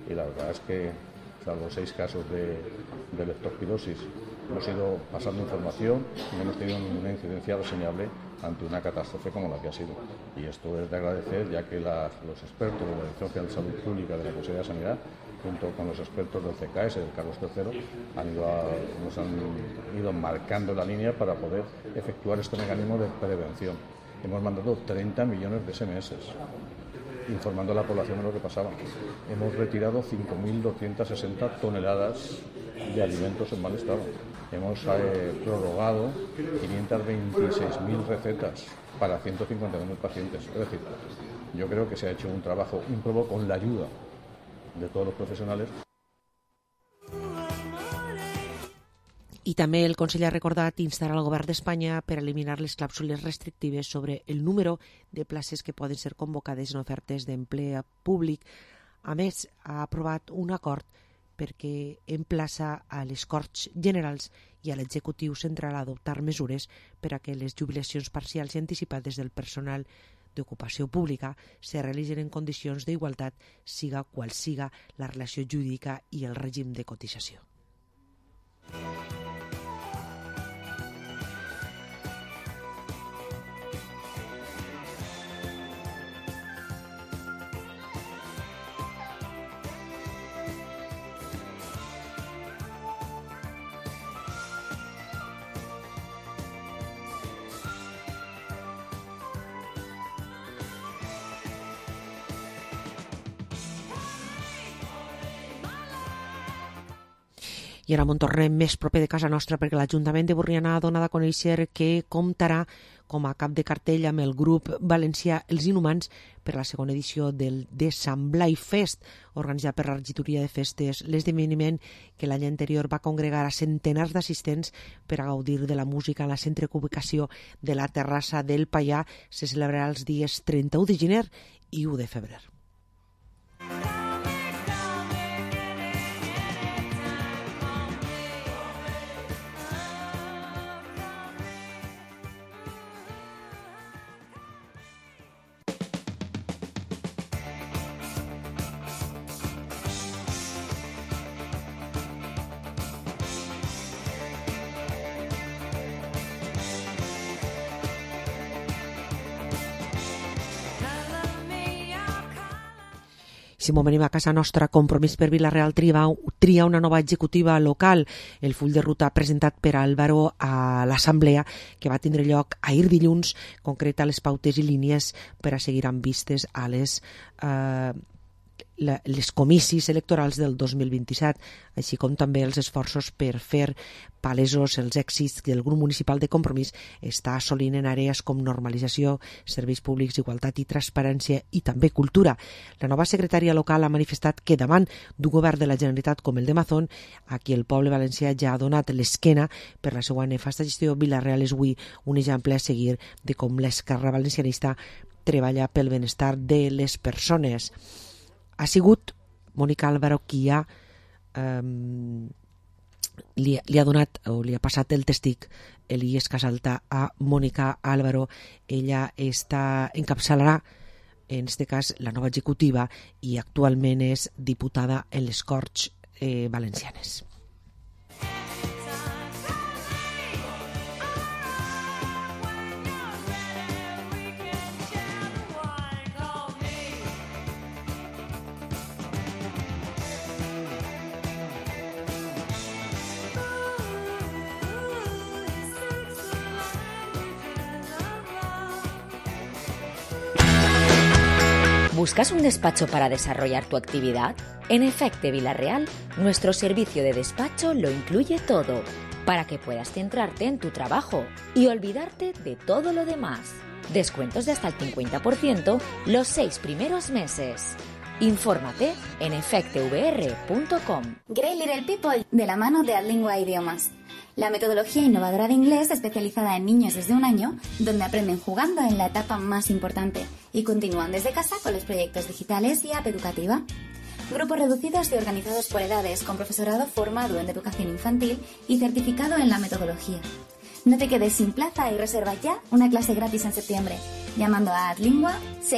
y la verdad es que, salvo 6 casos de leptospirosis, hemos ido pasando información y no hemos tenido ninguna incidencia reseñable ante una catástrofe como la que ha sido. Y esto es de agradecer, ya que los expertos de la Dirección General de Salud Pública de la Consejería de Sanidad, junto con los expertos del CKS, del Carlos III, nos han ido marcando la línea para poder efectuar este mecanismo de prevención. Hemos mandado 30 millones de SMS informando a la población de lo que pasaba. Hemos retirado 5.260 toneladas de alimentos en mal estado. Hemos prorrogado 526.000 recetas para 150.000 pacientes. Es decir, yo creo que se ha hecho un trabajo ímprobo con la ayuda de todos los professionals. I també el Consell ha recordat instar al Govern d'Espanya per eliminar les clàusules restrictives sobre el número de places que poden ser convocades en ofertes d'empleo públic. A més, ha aprovat un acord perquè emplaça a les Corts Generals i a l'Executiu Central a adoptar mesures per a que les jubilacions parcials i anticipades del personal d'ocupació pública se realitzen en condicions d'igualtat, siga qual siga la relació jurídica i el règim de cotització. I ara m'en tornem més proper de casa nostra perquè l'Ajuntament de Borriana ha donat a conèixer que comptarà com a cap de cartell amb el grup valencià Els Inhumans per la segona edició del de Sant Blai Fest, organitzat per la Regidoria de Festes. L'esdeveniment que l'any anterior va congregar a centenars d'assistents per a gaudir de la música en la centre-ubicació de la terrassa del Paià se celebrarà els dies 31 de gener i 1 de febrer. Si m'ho venim a casa nostra, Compromís per Vila-real tria una nova executiva local. El full de ruta presentat per Álvaro a l'assemblea que va tindre lloc ahir dilluns concreta les pautes i línies per a seguir amb vistes a les comicis electorals del 2027, així com també els esforços per fer palesos els èxits que el grup municipal de Compromís està assolint en àrees com normalització, serveis públics, igualtat i transparència i també cultura. La nova secretària local ha manifestat que davant d'un govern de la Generalitat com el de Mazón, a qui el poble valencià ja ha donat l'esquena per la seva nefasta gestió, Vila-real és avui un exemple a seguir de com l'esquerra valencianista treballa pel benestar de les persones. Ha sigut Mònica Álvaro qui li ha donat o li ha passat el testic Elías Casalta a Mònica Álvaro. Ella encapçalarà en este cas la nova executiva i actualment és diputada en les Corts Valencianes. ¿Buscas un despacho para desarrollar tu actividad? En Efecte Vila-real, nuestro servicio de despacho lo incluye todo, para que puedas centrarte en tu trabajo y olvidarte de todo lo demás. Descuentos de hasta el 50% los 6 primeros meses. Infórmate en efectevr.com. Great Little People, de la mano de Adlingua Idiomas. La metodología innovadora de inglés especializada en niños desde 1 año, donde aprenden jugando en la etapa más importante y continúan desde casa con los proyectos digitales y app educativa. Grupos reducidos y organizados por edades con profesorado formado en educación infantil y certificado en la metodología. No te quedes sin plaza y reserva ya una clase gratis en septiembre, llamando a Adlingua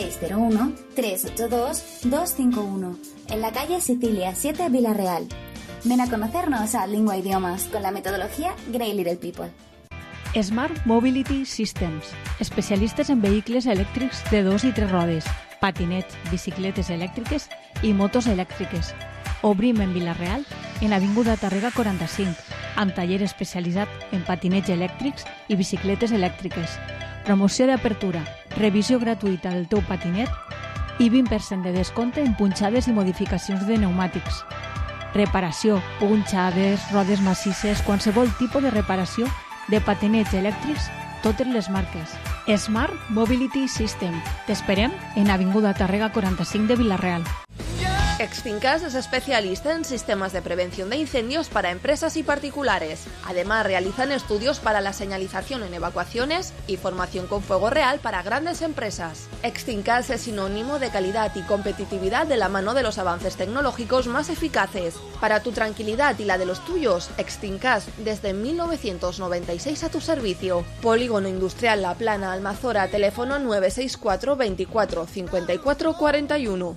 601-382-251, en la calle Sicilia 7, Villarreal. Ven a conocernos a Adlingua Idiomas con la metodología Grey Little People. Smart Mobility Systems, especialistes en vehicles elèctrics de 2 i 3 rodes, patinets, bicicletes elèctriques i motos elèctriques. Obrim en Vila-real, en Avinguda Tàrrega 45, amb taller especialitzat en patinets elèctrics i bicicletes elèctriques. Promoció d'apertura, revisió gratuïta del teu patinet i 20% de descompte en punxades i modificacions de pneumàtics. Reparació, punxades, rodes massisses, qualsevol tipus de reparació de patinets elèctrics, totes les marques. Smart Mobility System. T'esperem en Avinguda Tàrrega 45 de Vila-real. Extincas es especialista en sistemas de prevención de incendios para empresas y particulares. Además, realizan estudios para la señalización en evacuaciones y formación con fuego real para grandes empresas. Extincas es sinónimo de calidad y competitividad de la mano de los avances tecnológicos más eficaces. Para tu tranquilidad y la de los tuyos, Extincas desde 1996 a tu servicio. Polígono Industrial La Plana, Almazora, teléfono 964 24 54 41.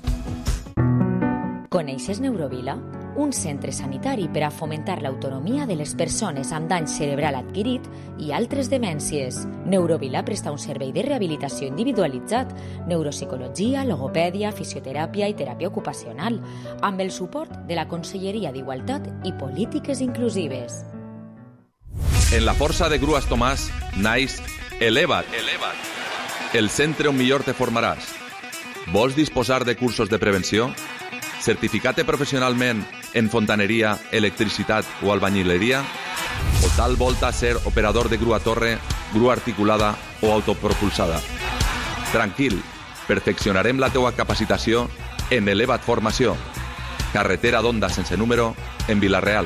Coneixes Neurovila? Un centre sanitari per a fomentar l'autonomia de les persones amb dany cerebral adquirit i altres demències. Neurovila presta un servei de rehabilitació individualitzat, neuropsicologia, logopèdia, fisioteràpia i teràpia ocupacional, amb el suport de la Conselleria d'Igualtat i Polítiques Inclusives. En la força de Grues Tomàs naix Eleva't, el centre on millor te formaràs. Vols disposar de cursos de prevenció? Certificate professionalment en fontaneria, electricitat o albañileria? O tal volta ser operador de grua torre, grua articulada o autopropulsada? Tranquil, perfeccionarem la teua capacitació en Eleva't Formació. Carretera d'Onda sense número en Vila-real.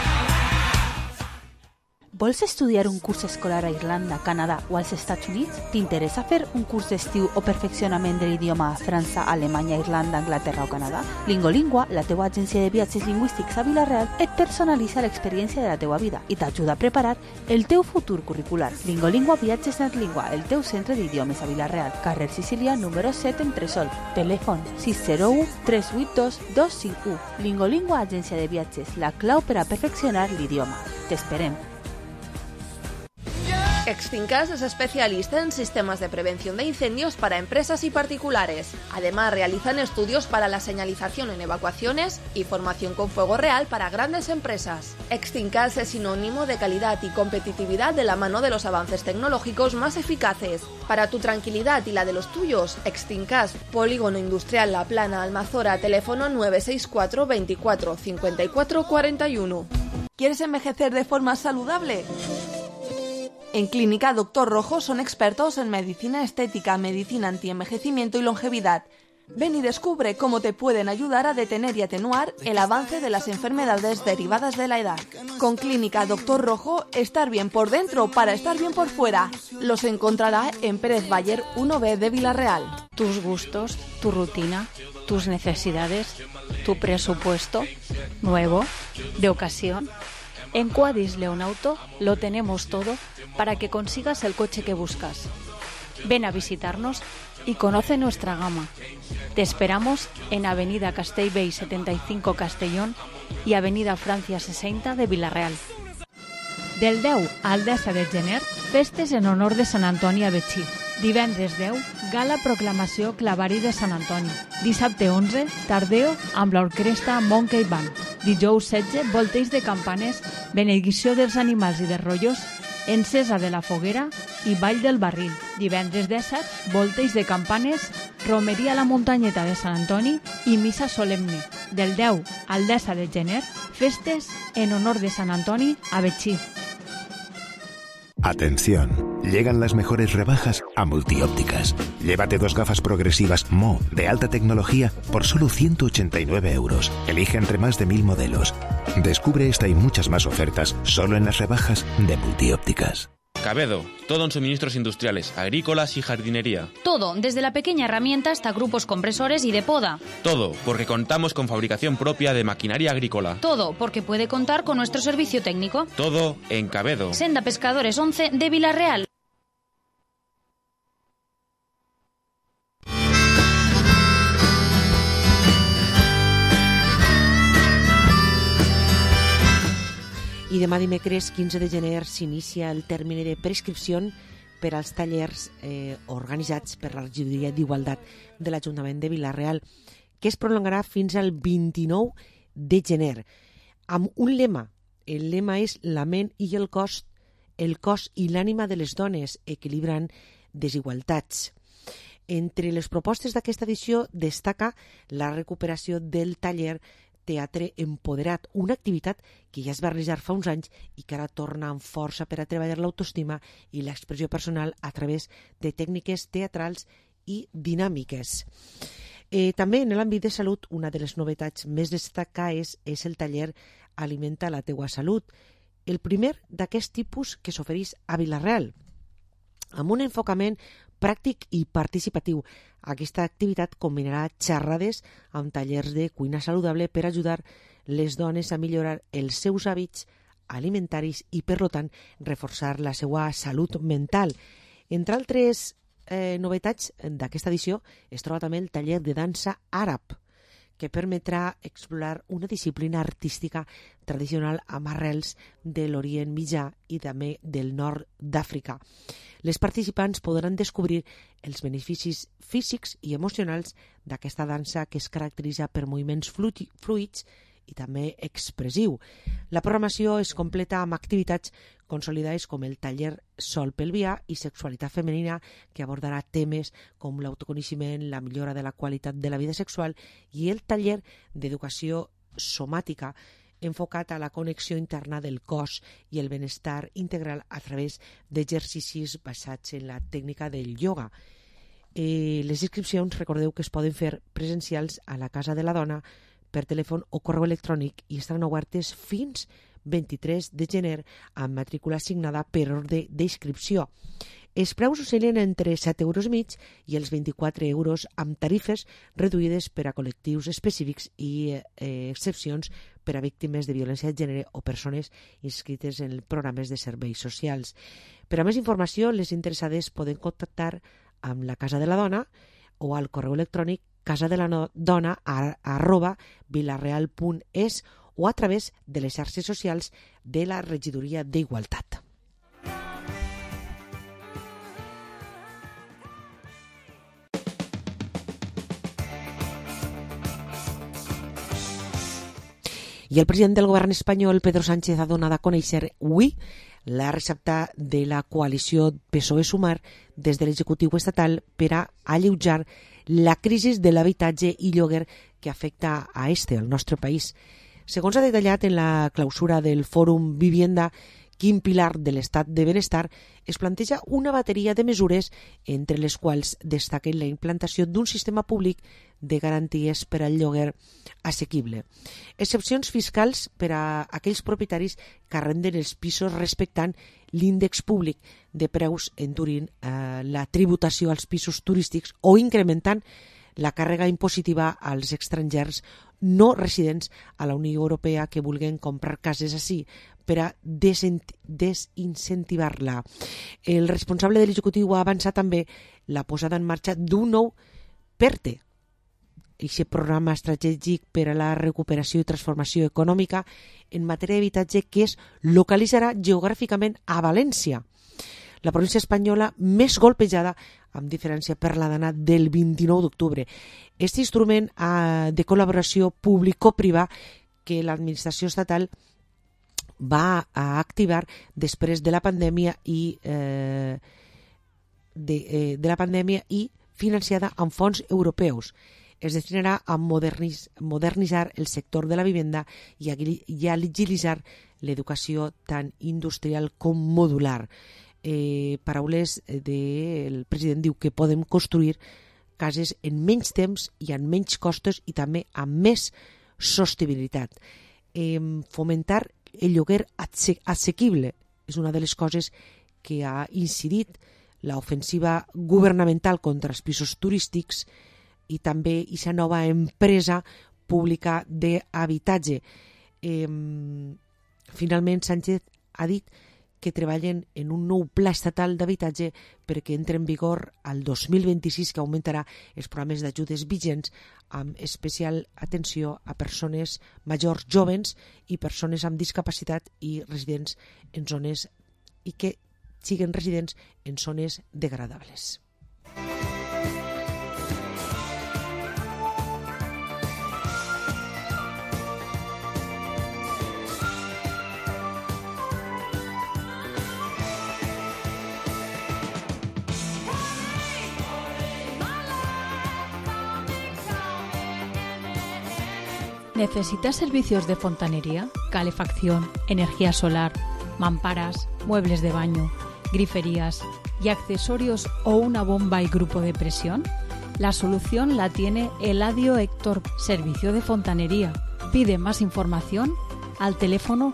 Vols estudiar un curs escolar a Irlanda, Canadà o als Estats Units? T'interessa fer un curs d'estiu o perfeccionament de l'idioma a França, Alemanya, Irlanda, Anglaterra o Canadà? Lingolingua, la teua agència de viatges lingüístics a Vila-real, et personalitza l'experiència de la teua vida i t'ajuda a preparar el teu futur curricular. Lingolingua Viatges Netlingua, el teu centre d'idiomes a Vila-real, carrer Sicília, número 7, Entresol. Telèfon 601 382 251. Lingolingua, agència de viatges, la clau per a perfeccionar l'idioma. T'esperem. Extincas es especialista en sistemas de prevención de incendios para empresas y particulares. Además, realizan estudios para la señalización en evacuaciones y formación con fuego real para grandes empresas. Extincas es sinónimo de calidad y competitividad de la mano de los avances tecnológicos más eficaces. Para tu tranquilidad y la de los tuyos, Extincas, Polígono Industrial La Plana, Almazora, teléfono 964 24 54 41. ¿Quieres envejecer de forma saludable? En Clínica Dr. Rojo son expertos en medicina estética, medicina antienvejecimiento y longevidad. Ven y descubre cómo te pueden ayudar a detener y atenuar el avance de las enfermedades derivadas de la edad. Con Clínica Dr. Rojo, estar bien por dentro para estar bien por fuera. Los encontrará en Pérez Bayer 1B de Vila-real. Tus gustos, tu rutina, tus necesidades, tu presupuesto, nuevo, de ocasión. En Quadis Leonauto lo tenemos todo para que consigas el coche que buscas. Ven a visitarnos y conoce nuestra gama. Te esperamos en Avenida Castellbell 75 Castellón y Avenida Francia 60 de Vila-real. Del 10 al 10 de gener, festes en honor de Sant Antoni a Betxí. Divendres 10, gala proclamació Clavari de Sant Antoni. Dissabte 11, tardeo amb l'orquestra Monkey Band. Dijous 16, volteig de campanes, benedicció dels animals i dels rotllos, encesa de la foguera i ball del barril. Divendres 17, volteig de campanes, romeria a la muntanyeta de Sant Antoni i missa solemne. Del 10 al 10 de gener, festes en honor de Sant Antoni a Betxí. Atención, llegan las mejores rebajas a Multiópticas. Llévate 2 gafas progresivas Mo de alta tecnología por solo 189 euros. Elige entre más de 1000 modelos. Descubre esta y muchas más ofertas solo en las rebajas de Multiópticas. Cabedo, todo en suministros industriales, agrícolas y jardinería. Todo, desde la pequeña herramienta hasta grupos compresores y de poda. Todo, porque contamos con fabricación propia de maquinaria agrícola. Todo, porque puede contar con nuestro servicio técnico. Todo en Cabedo. Senda Pescadores 11 de Vilarreal. I demà dimecres 15 de gener s'inicia el termini de prescripció per als tallers organitzats per la regidoria d'Igualtat de l'Ajuntament de Vilarreal, que es prolongarà fins al 29 de gener, amb un lema. El lema és la ment i el cos i l'ànima de les dones, equilibrant desigualtats. Entre les propostes d'aquesta edició destaca la recuperació del taller Teatre Empoderat, una activitat que ja es va realitzar fa uns anys i que ara torna amb força per a treballar l'autoestima i l'expressió personal a través de tècniques teatrals i dinàmiques. També en l'àmbit de salut, una de les novetats més destacades és el taller Alimenta la teua salut, el primer d'aquest tipus que s'ofereix a Vilarreal, amb un enfocament pràctic i participatiu. Aquesta activitat combinarà xerrades amb tallers de cuina saludable per ajudar les dones a millorar els seus hàbits alimentaris i, per tant, reforçar la seva salut mental. Entre altres novetats d'aquesta edició es troba també el taller de dansa àrab, que permetrà explorar una disciplina artística tradicional amb arrels de l'Orient Mitjà i també del nord d'Àfrica. Les participants podran descobrir els beneficis físics i emocionals d'aquesta dansa que es caracteritza per moviments fluids i també expressiu. La programació es completa amb activitats consolidades com el taller Sol pelvià i sexualitat femenina, que abordarà temes com l'autoconeixement, la millora de la qualitat de la vida sexual, i el taller d'educació somàtica, enfocat a la connexió interna del cos i el benestar integral a través d'exercicis basats en la tècnica del ioga. Les inscripcions, recordeu que es poden fer presencials a la Casa de la Dona per telèfon o correu electrònic i estaran obertes fins 23 de gener amb matrícula assignada per ordre d'inscripció. Els preus oscil·len entre 7,5 € i els 24 € amb tarifes reduïdes per a col·lectius específics i excepcions per a víctimes de violència de gènere o persones inscrites en programes de serveis socials. Per a més informació, les interessades poden contactar amb la Casa de la Dona o al correu electrònic casadeladona@vilarreal.es o a través de les xarxes socials de la Regidoria d'Igualtat. I el president del govern espanyol, Pedro Sánchez, ha donat a conèixer avui la recepta de la coalició PSOE-Sumar des de l'executiu estatal per a alleujar la crisi de l'habitatge i lloguer que afecta a el nostre país. Segons ha detallat en la clausura del Fòrum Vivienda, quin pilar de l'estat de benestar, es planteja una bateria de mesures entre les quals destaquen la implantació d'un sistema públic de garanties per al lloguer assequible, excepcions fiscals per a aquells propietaris que arrenden els pisos respectant l'índex públic de preus endurint la tributació als pisos turístics o incrementant la càrrega impositiva als estrangers no residents a la Unió Europea que vulguin comprar cases així per a desincentivar-la. El responsable de l'executiu ha avançat també la posada en marxa d'un nou PERTE, aquest programa estratègic per a la recuperació i transformació econòmica en matèria d'habitatge, que es localitzarà geogràficament a València, la província espanyola més golpejada, amb diferència per la dana del 29 d'octubre. Aquest instrument de col·laboració público-privà que l'administració estatal va a activar després de la pandèmia i financiada amb fons europeus. Es destinarà a modernitzar el sector de la vivenda i a agilitzar l'educació tant industrial com modular. Paraules del president, diu que podem construir cases en menys temps i amb menys costos i també amb més sostenibilitat. Fomentar el lloguer assequible és una de les coses que ha incidit l'ofensiva governamental contra els pisos turístics i també aquesta nova empresa pública d'habitatge. Finalment, Sánchez ha dit que treballen en un nou pla estatal d'habitatge perquè entre en vigor al 2026, que augmentarà els programes d'ajudes vigents amb especial atenció a persones majors joves i persones amb discapacitat i residents en zones i que siguen residents en zones degradables. ¿Necesitas servicios de fontanería, calefacción, energía solar, mamparas, muebles de baño, griferías y accesorios o una bomba y grupo de presión? La solución la tiene Eladio Héctor, Servicio de Fontanería. Pide más información al teléfono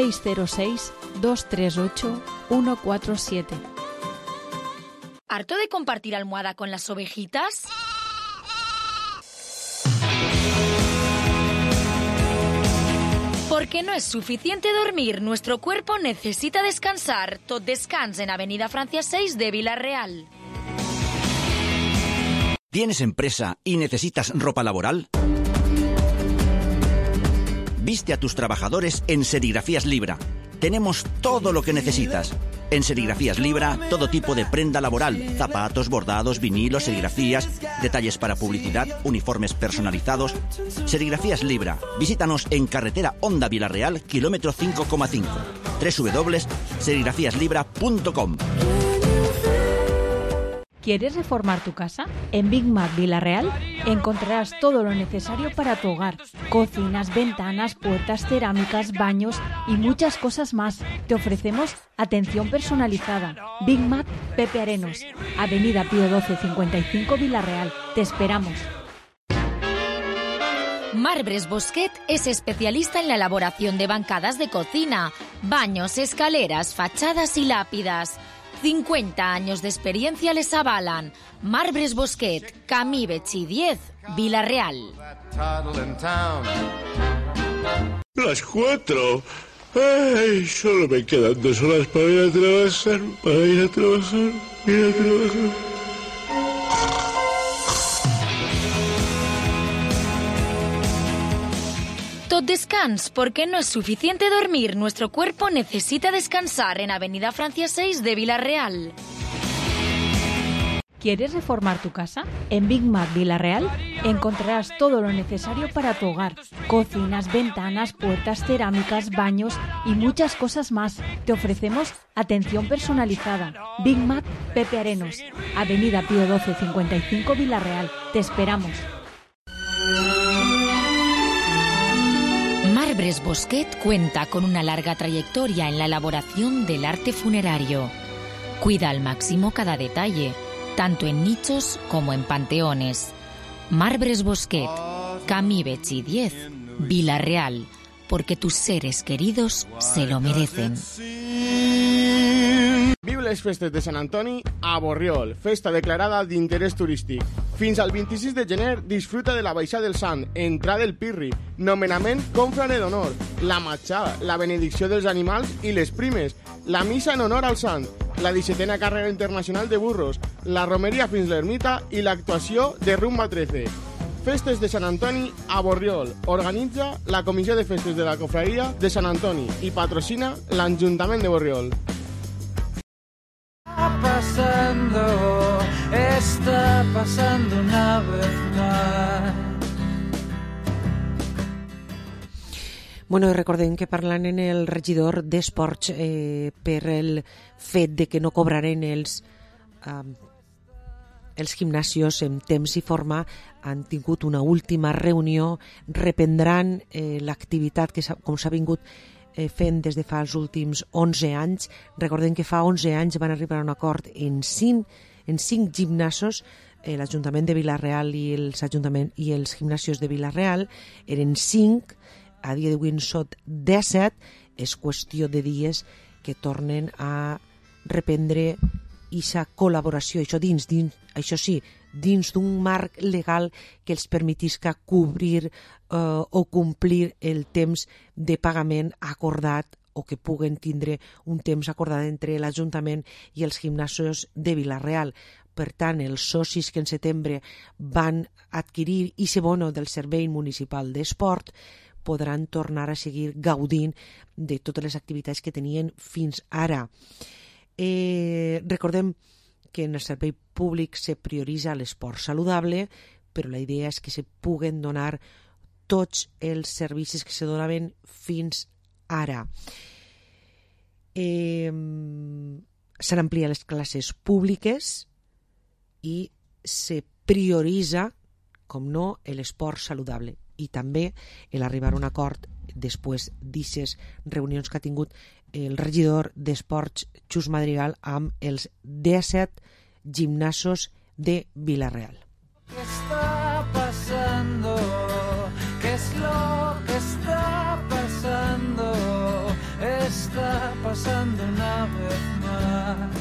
606-238-147. ¿Harto de compartir almohada con las ovejitas? Porque no es suficiente dormir, nuestro cuerpo necesita descansar. Tot Descans en Avenida Francia 6 de Vila-real. ¿Tienes empresa y necesitas ropa laboral? Viste a tus trabajadores en Serigrafías Libra. Tenemos todo lo que necesitas. En Serigrafías Libra, todo tipo de prenda laboral, zapatos, bordados, vinilos, serigrafías, detalles para publicidad, uniformes personalizados. Serigrafías Libra. Visítanos en carretera Honda Vila-real, kilómetro 5,5. www.serigrafíaslibra.com. ¿Quieres reformar tu casa? En Big Mac Vila-real encontrarás todo lo necesario para tu hogar. Cocinas, ventanas, puertas, cerámicas, baños y muchas cosas más. Te ofrecemos atención personalizada. Big Mac Pepe Arenos, Avenida Pío 12 55 Vila-real. Te esperamos. Marbres Bosquet es especialista en la elaboración de bancadas de cocina, baños, escaleras, fachadas y lápidas. 50 años de experiencia les avalan. Marbres Bosquet, Camí Betxí 10, Vila-real. Las 4. Ay, solo me quedan 2 horas para ir a trabajar. Tot Descans, porque no es suficiente dormir, nuestro cuerpo necesita descansar en Avenida Francia 6 de Vila-real. ¿Quieres reformar tu casa? En Big Mac Vila-real encontrarás todo lo necesario para tu hogar. Cocinas, ventanas, puertas, cerámicas, baños y muchas cosas más. Te ofrecemos atención personalizada. Big Mac Pepe Arenos, Avenida Pío 12 55 Vila-real. Te esperamos. Marbres Bosquet cuenta con una larga trayectoria en la elaboración del arte funerario. Cuida al máximo cada detalle, tanto en nichos como en panteones. Marbres Bosquet, Camí Betxí 10, Vila-real, porque tus seres queridos se lo merecen. Vive les festes de Sant Antoni a Borriol, festa declarada d'interès turístic. Fins al 26 de gener disfruta de la baixada del Sant, entrada del Pirri, nomenament confrare d'honor, la matxada, la benedicció dels animals i les primes, la missa en honor al Sant, la 17a carrera internacional de burros, la romeria fins l'ermita i l'actuació de Rumba 13. Festes de Sant Antoni a Borriol. Organitza la Comissió de Festes de la Cofraria de Sant Antoni i patrocina l'Ajuntament de Borriol. Está pasando una vez más. Bueno, recordem que parlant en el regidor d'Esports per el fet de que no cobraren els gimnasios en temps i forma, han tingut una última reunió, reprendran l'activitat que com s'ha vingut fent des de fa els últims 11 anys. Recordem que fa 11 anys van arribar a un acord en 5 gimnasos, l'Ajuntament de Vila-real i els gimnasios de Vila-real eren 5, a dia d'avui en són 17, és qüestió de dies que tornen a reprendre aquesta col·laboració, això sí, dins d'un marc legal que els permetisca cobrir o complir el temps de pagament acordat o que puguen tindre un temps acordat entre l'Ajuntament i els gimnasos de Vila-real. Per tant, els socis que en setembre van adquirir aquest bono del Servei Municipal d'Esport podran tornar a seguir gaudint de totes les activitats que tenien fins ara. Recordem que en el servei públic se prioritza l'esport saludable, però la idea és que se puguen donar tots els servicis que se donaven fins ara. S'han ampliat les classes públiques i se prioritza, com no, l'esport saludable i també l'arribar a un acord després d'aquestes reunions que ha tingut el regidor d'Esports Xus Madrigal amb els 17 gimnasos de Vila-real. ¿Qué está pasando? ¿Qué es lo que está pasando? Está pasando una vez más.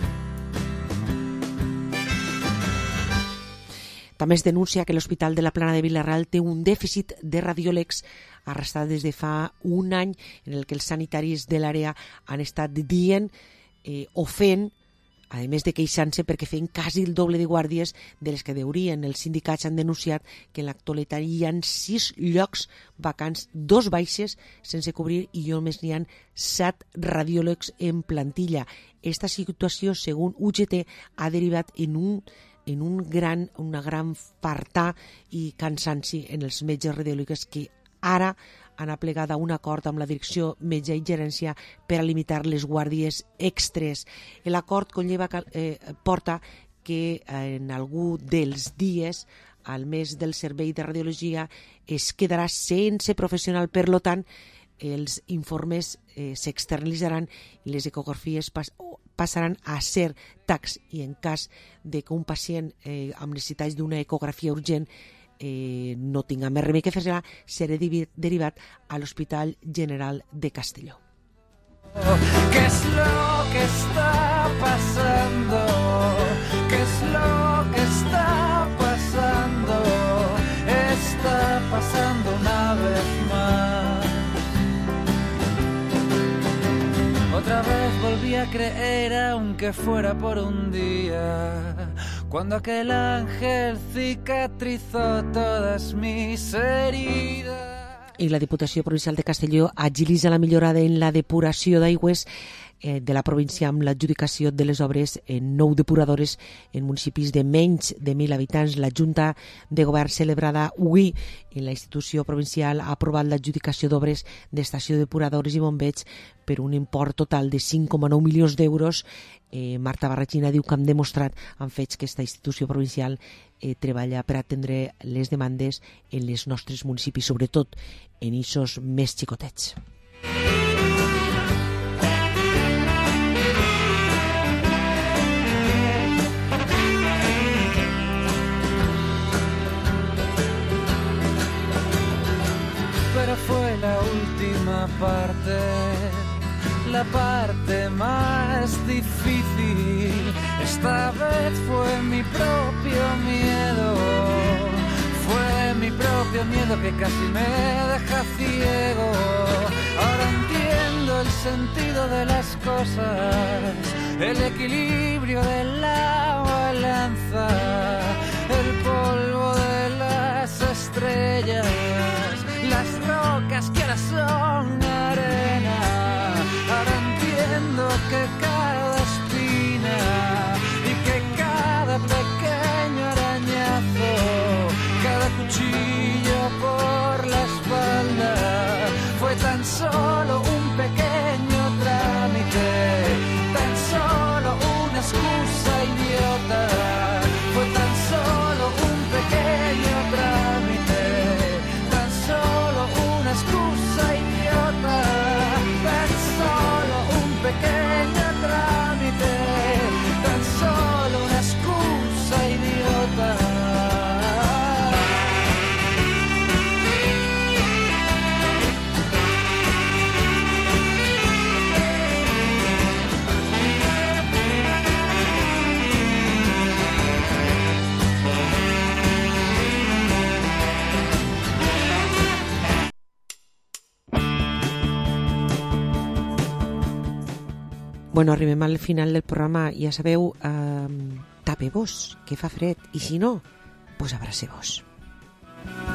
També es denuncia que l'Hospital de la Plana de Vila-real té un dèficit de radiòlegs arrastrat des de fa un any, en el que els sanitaris de l'àrea han estat dient o fent, a més de queixant-se perquè feien quasi el doble de guàrdies de les que deurien. Els sindicats han denunciat que en l'actualitat hi ha 6 llocs vacants, 2 baixes sense cobrir i només n'hi ha 7 radiòlegs en plantilla. Esta situació, segons UGT, ha derivat en una gran fartà i cansanci en els metges radiòlegs que ara han aplegat a un acord amb la direcció metge i gerència per a limitar les guàrdies extres. L'acord porta que en algun dels dies al mes del servei de radiologia es quedarà sense professional, per tant els informes s'externalitzaran i les ecografies passaran a ser tax, i en cas de que un pacient amb necessitats d'una ecografia urgent no tinga més remei que fer-se-la, serà derivat a l'Hospital General de Castelló. ¿Qué es lo que está pasando? ¿Qué es lo que está pasando? Está pasando una vez más. Otra vez volví a creer, aunque fuera por un día, cuando aquel ángel cicatrizó todas mis heridas. I la Diputació Provincial de Castelló agilitza la millora en la depuració d'aigües de la província amb l'adjudicació de les obres en 9 depuradores en municipis de menys de 1.000 habitants. La Junta de Govern celebrada avui en la institució provincial ha aprovat l'adjudicació d'obres d'estació de depuradores i bombeig per un import total de 5,9 milions d'euros. Marta Barragina diu que han demostrat amb fets que aquesta institució provincial treballa per atendre les demandes en les nostres municipis, sobretot en eixos més xicotets. Pero fue la última parte, la parte más difícil. Esta vez fue mi propio miedo, fue mi propio miedo que casi me deja ciego. Ahora entiendo el sentido de las cosas, el equilibrio de la balanza, el polvo de las estrellas, las rocas que ahora son arena. Ahora entiendo que cada espina y que cada pequeño arañazo, cada cuchillo por la espalda, fue tan solo un pequeño trámite, tan solo una excusa idiota, fue tan solo un pequeño trámite, tan solo una excusa idiota, tan solo un pequeño trámite, tan solo una excusa idiota. Bueno, arribem al final del programa. Ja sabeu, tapeu-vos, que fa fred. I si no, pues abraceu-vos.